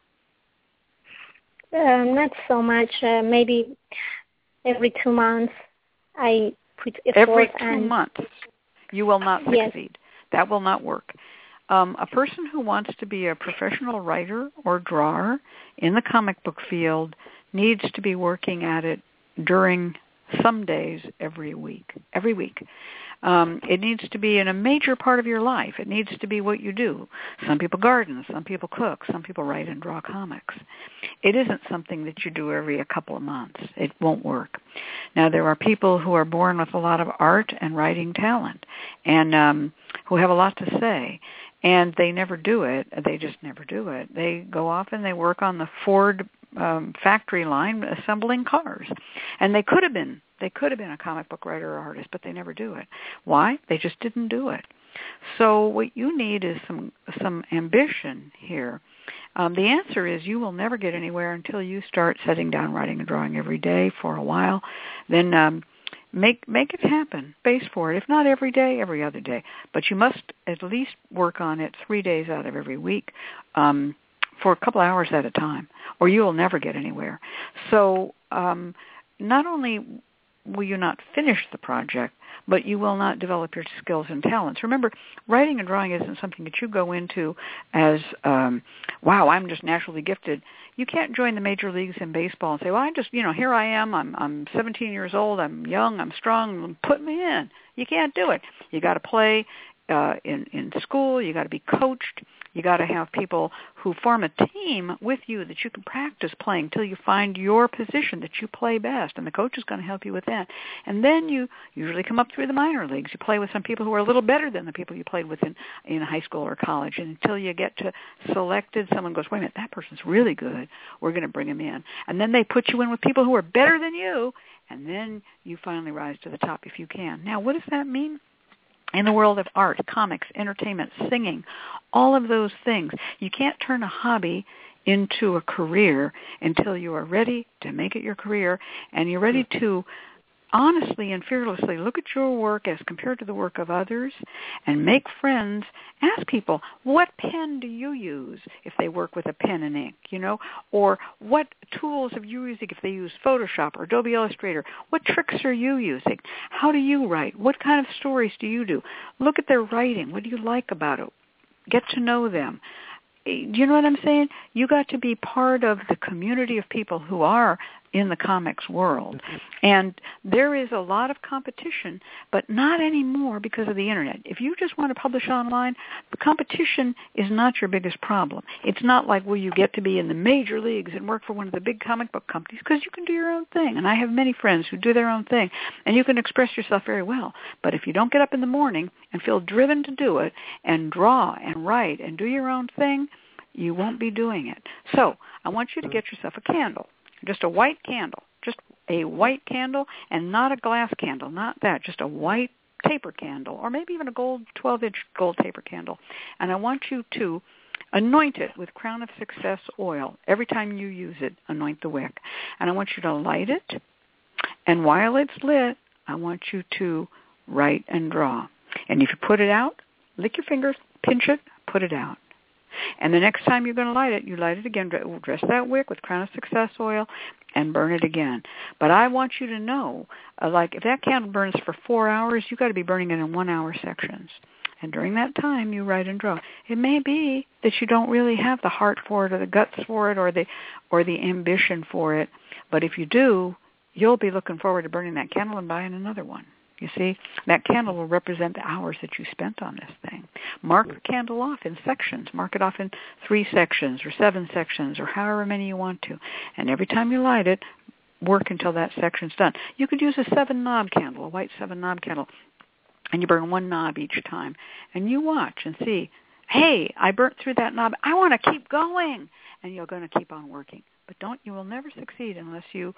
Not so much. Maybe every 2 months I put effort. Every 2 months? You will not succeed. Yes. That will not work. A person who wants to be a professional writer or drawer in the comic book field needs to be working at it during some days every week. It needs to be in a major part of your life. It needs to be what you do. Some people garden, some people cook, some people write and draw comics. It isn't something that you do every a couple of months. It won't work. Now, there are people who are born with a lot of art and writing talent and who have a lot to say, and they never do it. They just never do it. They go off and they work on the Ford factory line assembling cars. And they could have been a comic book writer or artist, but they never do it. Why? They just didn't do it. So what you need is some ambition here. The answer is you will never get anywhere until you start sitting down, writing and drawing every day for a while. Then make it happen. Base for it. If not every day, every other day. But you must at least work on it 3 days out of every week for a couple hours at a time, or you will never get anywhere. So not only will you not finish the project, but you will not develop your skills and talents. Remember, writing and drawing isn't something that you go into as, wow, I'm just naturally gifted. You can't join the major leagues in baseball and say, well, I just, here I am. I'm 17 years old. I'm young. I'm strong. Put me in. You can't do it. You got to play in school. You got to be coached. You got to have people who form a team with you that you can practice playing till you find your position that you play best, and the coach is going to help you with that. And then you usually come up through the minor leagues. You play with some people who are a little better than the people you played with in high school or college, and until you get to selected, someone goes, wait a minute, that person's really good. We're going to bring him in. And then they put you in with people who are better than you, and then you finally rise to the top if you can. Now, what does that mean? In the world of art, comics, entertainment, singing, all of those things, you can't turn a hobby into a career until you are ready to make it your career and you're ready to honestly and fearlessly look at your work as compared to the work of others and make friends. Ask people, what pen do you use if they work with a pen and ink, or what tools are you using if they use Photoshop or Adobe Illustrator? What tricks are you using? How do you write? What kind of stories do you do? Look at their writing. What do you like about it? Get to know them. Do you know what I'm saying? You got to be part of the community of people who are in the comics world. And there is a lot of competition, but not anymore because of the Internet. If you just want to publish online, the competition is not your biggest problem. It's not like, will you get to be in the major leagues and work for one of the big comic book companies, because you can do your own thing. And I have many friends who do their own thing, and you can express yourself very well. But if you don't get up in the morning and feel driven to do it and draw and write and do your own thing, you won't be doing it. So I want you to get yourself a candle. Just a white candle, and not a glass candle, not that, just a white taper candle, or maybe even a 12-inch gold taper candle. And I want you to anoint it with Crown of Success oil. Every time you use it, anoint the wick. And I want you to light it, and while it's lit, I want you to write and draw. And if you put it out, lick your fingers, pinch it, put it out. And the next time you're going to light it, you light it again, dress that wick with Crown of Success oil, and burn it again. But I want you to know, if that candle burns for 4 hours, you've got to be burning it in 1-hour sections. And during that time, you write and draw. It may be that you don't really have the heart for it, or the guts for it, or the ambition for it. But if you do, you'll be looking forward to burning that candle and buying another one. You see, that candle will represent the hours that you spent on this thing. Mark the candle off in sections. Mark it off in 3 sections or 7 sections or however many you want to. And every time you light it, work until that section's done. You could use a 7-knob candle, a white 7-knob candle, and you burn 1 knob each time. And you watch and see, hey, I burnt through that knob. I want to keep going. And you're going to keep on working. But you will never succeed unless you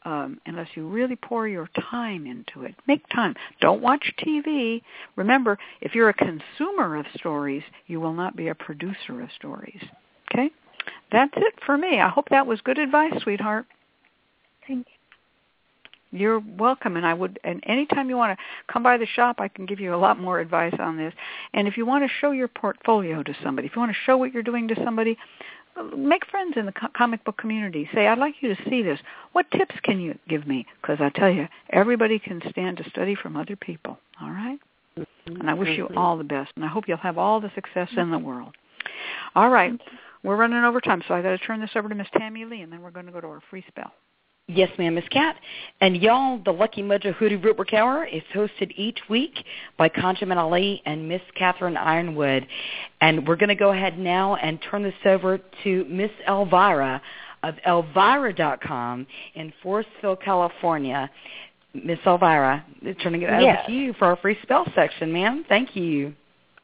really pour your time into it. Make time. Don't watch TV. Remember, if you're a consumer of stories, you will not be a producer of stories. Okay? That's it for me. I hope that was good advice, sweetheart. Thank you. You're welcome, and anytime you want to come by the shop, I can give you a lot more advice on this. And if you want to show your portfolio to somebody, if you want to show what you're doing to somebody, make friends in the comic book community. Say, I'd like you to see this. What tips can you give me? Because I tell you, everybody can stand to study from other people, all right? And I wish you all the best, and I hope you'll have all the success in the world. All right, we're running over time, so I've got to turn this over to Miss Tammy Lee, and then we're going to go to our free spell. Yes, ma'am, Miss Cat. And y'all, the Lucky Mojo Hoodoo Rootwork Hour is hosted each week by Conjamin Ali and Miss Catherine Ironwood. And we're going to go ahead now and turn this over to Miss Elvira of Elvira.com in Forestville, California. Miss Elvira, turning it over to you for our free spell section, ma'am. Thank you.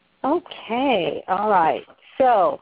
Okay, all right. So,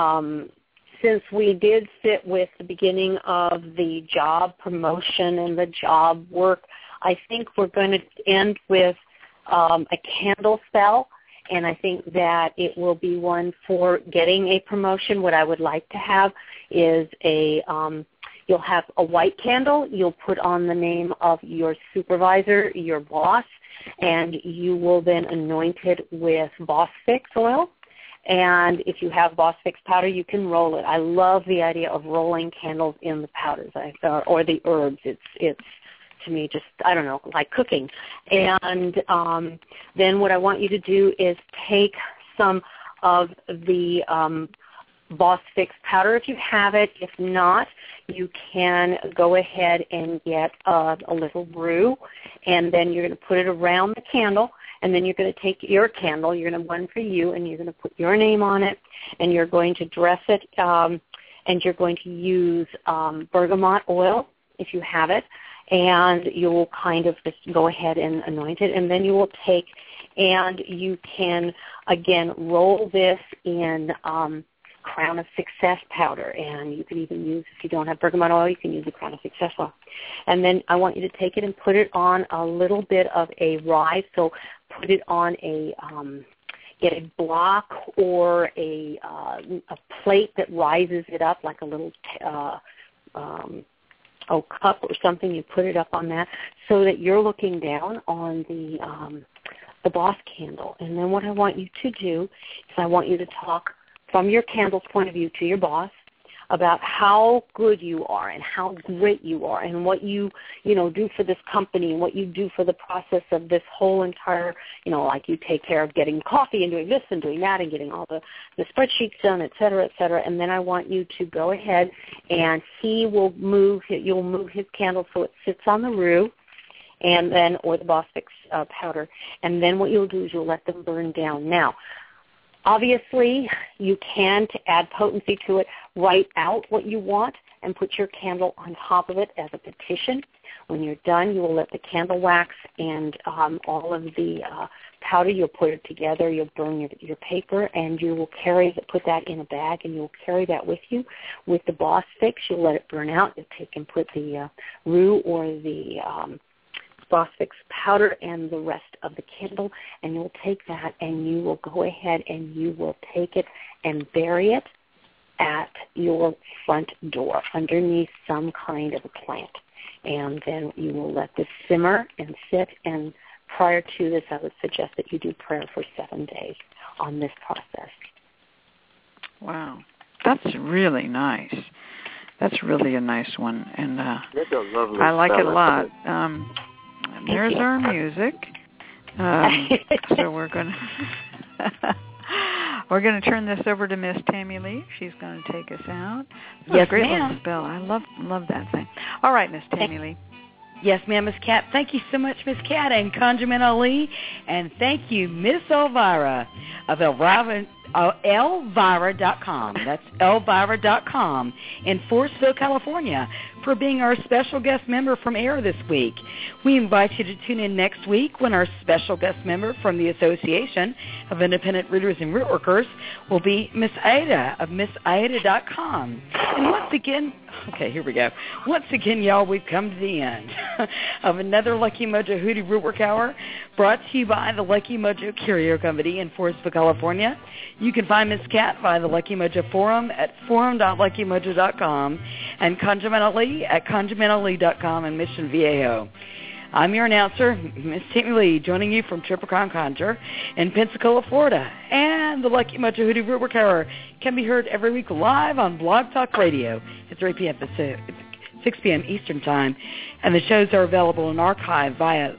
since we did sit with the beginning of the job promotion and the job work, I think we're going to end with a candle spell. and I think that it will be one for getting a promotion. What I would like to have is you'll have a white candle. You'll put on the name of your supervisor, your boss, and you will then anoint it with Boss Fix oil. And if you have Boss Fix powder, you can roll it. I love the idea of rolling candles in the powders or the herbs. It's to me just, I don't know, like cooking. And then what I want you to do is take some of the Boss Fix powder if you have it. If not, you can go ahead and get a little roux, and then you're going to put it around the candle, and then you're going to take your candle, you're going to one for you, and you're going to put your name on it, and you're going to dress it, and you're going to use bergamot oil if you have it, and you will kind of just go ahead and anoint it, and then you will take and you can, again, roll this in Crown of Success powder, and you can even use, if you don't have bergamot oil, you can use the Crown of Success oil. And then I want you to take it and put it on a little bit of a rise, so put it on get a block or a plate that rises it up like a little cup or something. You put it up on that so that you're looking down on the Boss candle. And then what I want you to do is I want you to talk from your candle's point of view to your boss about how good you are and how great you are and what you do for this company and what you do for the process of this whole entire, like you take care of getting coffee and doing this and doing that and getting all the spreadsheets done, et cetera, et cetera. And then I want you to go ahead and you'll move his candle so it sits on the roux, and then, or the Boss Fix powder. And then what you'll do is you'll let them burn down. Now, obviously, you can, to add potency to it, write out what you want and put your candle on top of it as a petition. When you're done, you will let the candle wax and all of the powder, you'll put it together, you'll burn your paper, and you will put that in a bag, and you'll carry that with you. With the Boss Fix, you'll let it burn out. You'll take and put the roux or the Boss Fix powder and the rest of the candle, and you'll take that and you will go ahead and you will take it and bury it at your front door underneath some kind of a plant. And then you will let this simmer and sit, and prior to this I would suggest that you do prayer for 7 days on this process. Wow. That's really nice. That's really a nice one, and That's a lovely I like it a lot. There's you. our music. So we're going to turn this over to Miss Tammy Lee. She's going to take us out. Yes, a great ma'am. little spell. I love that thing. All right, Miss Tammy Lee. Yes, ma'am, Miss Cat. Thank you so much, Miss Cat and ConjureMan Ali. And thank you, Miss Elvira of Elvira.com. That's Elvira.com in Forestville, California, for being our special guest member from AIR this week. We invite you to tune in next week when our special guest member from the Association of Independent Readers and Rootworkers will be Miss Ada of MissAida.com. And once again, okay, here we go. Once again, y'all, we've come to the end of another Lucky Mojo Hoodie Rootwork Hour brought to you by the Lucky Mojo Curio Company in Forestville, California. You can find Miss Cat via the Lucky Mojo Forum at forum.luckymojo.com and ConjureMan Ali at ConjureManAli.com in Mission Viejo. I'm your announcer, Miss Tammy Lee, joining you from Triple Crown Conjure in Pensacola, Florida. And the Lucky Mojo Hoodie Rootwork Hour can be heard every week live on Blog Talk Radio at 3 p.m. Pacific, 6 p.m. Eastern Time. And the shows are available in archive via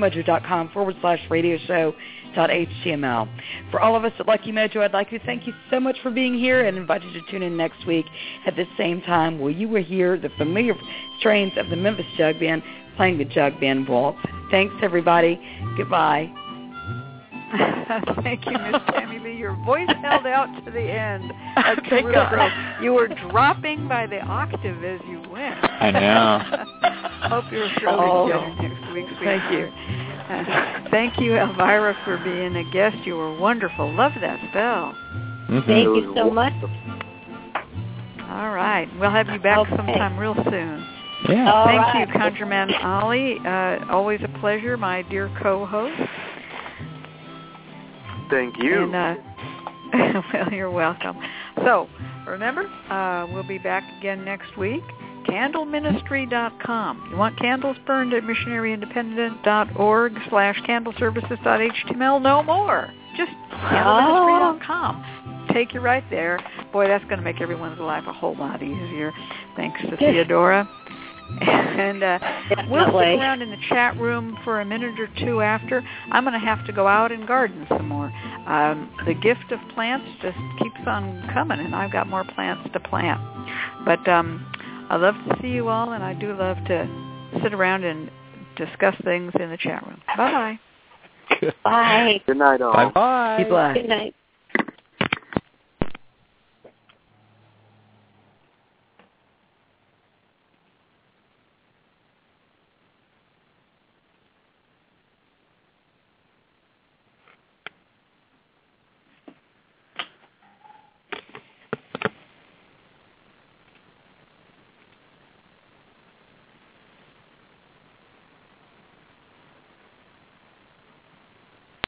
luckymojo.com/radio-show.html. For all of us at Lucky Mojo, I'd like to thank you so much for being here and invite you to tune in next week at the same time where you will hear the familiar strains of the Memphis Jug Band playing the Jug Band Waltz. Thanks, everybody. Goodbye. Thank you, Miss Tammy Lee. Your voice held out to the end. That's terrific. You were dropping by the octave as you went. I know. Hope you're really good next week. Thank you. Thank you, Elvira, for being a guest. You were wonderful. Love that spell. Thank you so much. All right. We'll have you back sometime real soon. Yeah. Thank you, ConjureMan Ali. Always a pleasure, my dear co-host. Thank you. And, well, you're welcome. So, remember, we'll be back again next week. Candleministry.com. You want candles burned at missionaryindependent.org/candleservices.html? No more. Just candleministry.com. Take you right there. Boy, that's going to make everyone's life a whole lot easier. Thanks to Theodora. And we'll stick around in the chat room for a minute or two after. I'm going to have to go out and garden some more. The gift of plants just keeps on coming, and I've got more plants to plant. But I love to see you all, and I do love to sit around and discuss things in the chat room. Bye-bye. Bye. Good night, all. Bye-bye. Be blessed. Good night.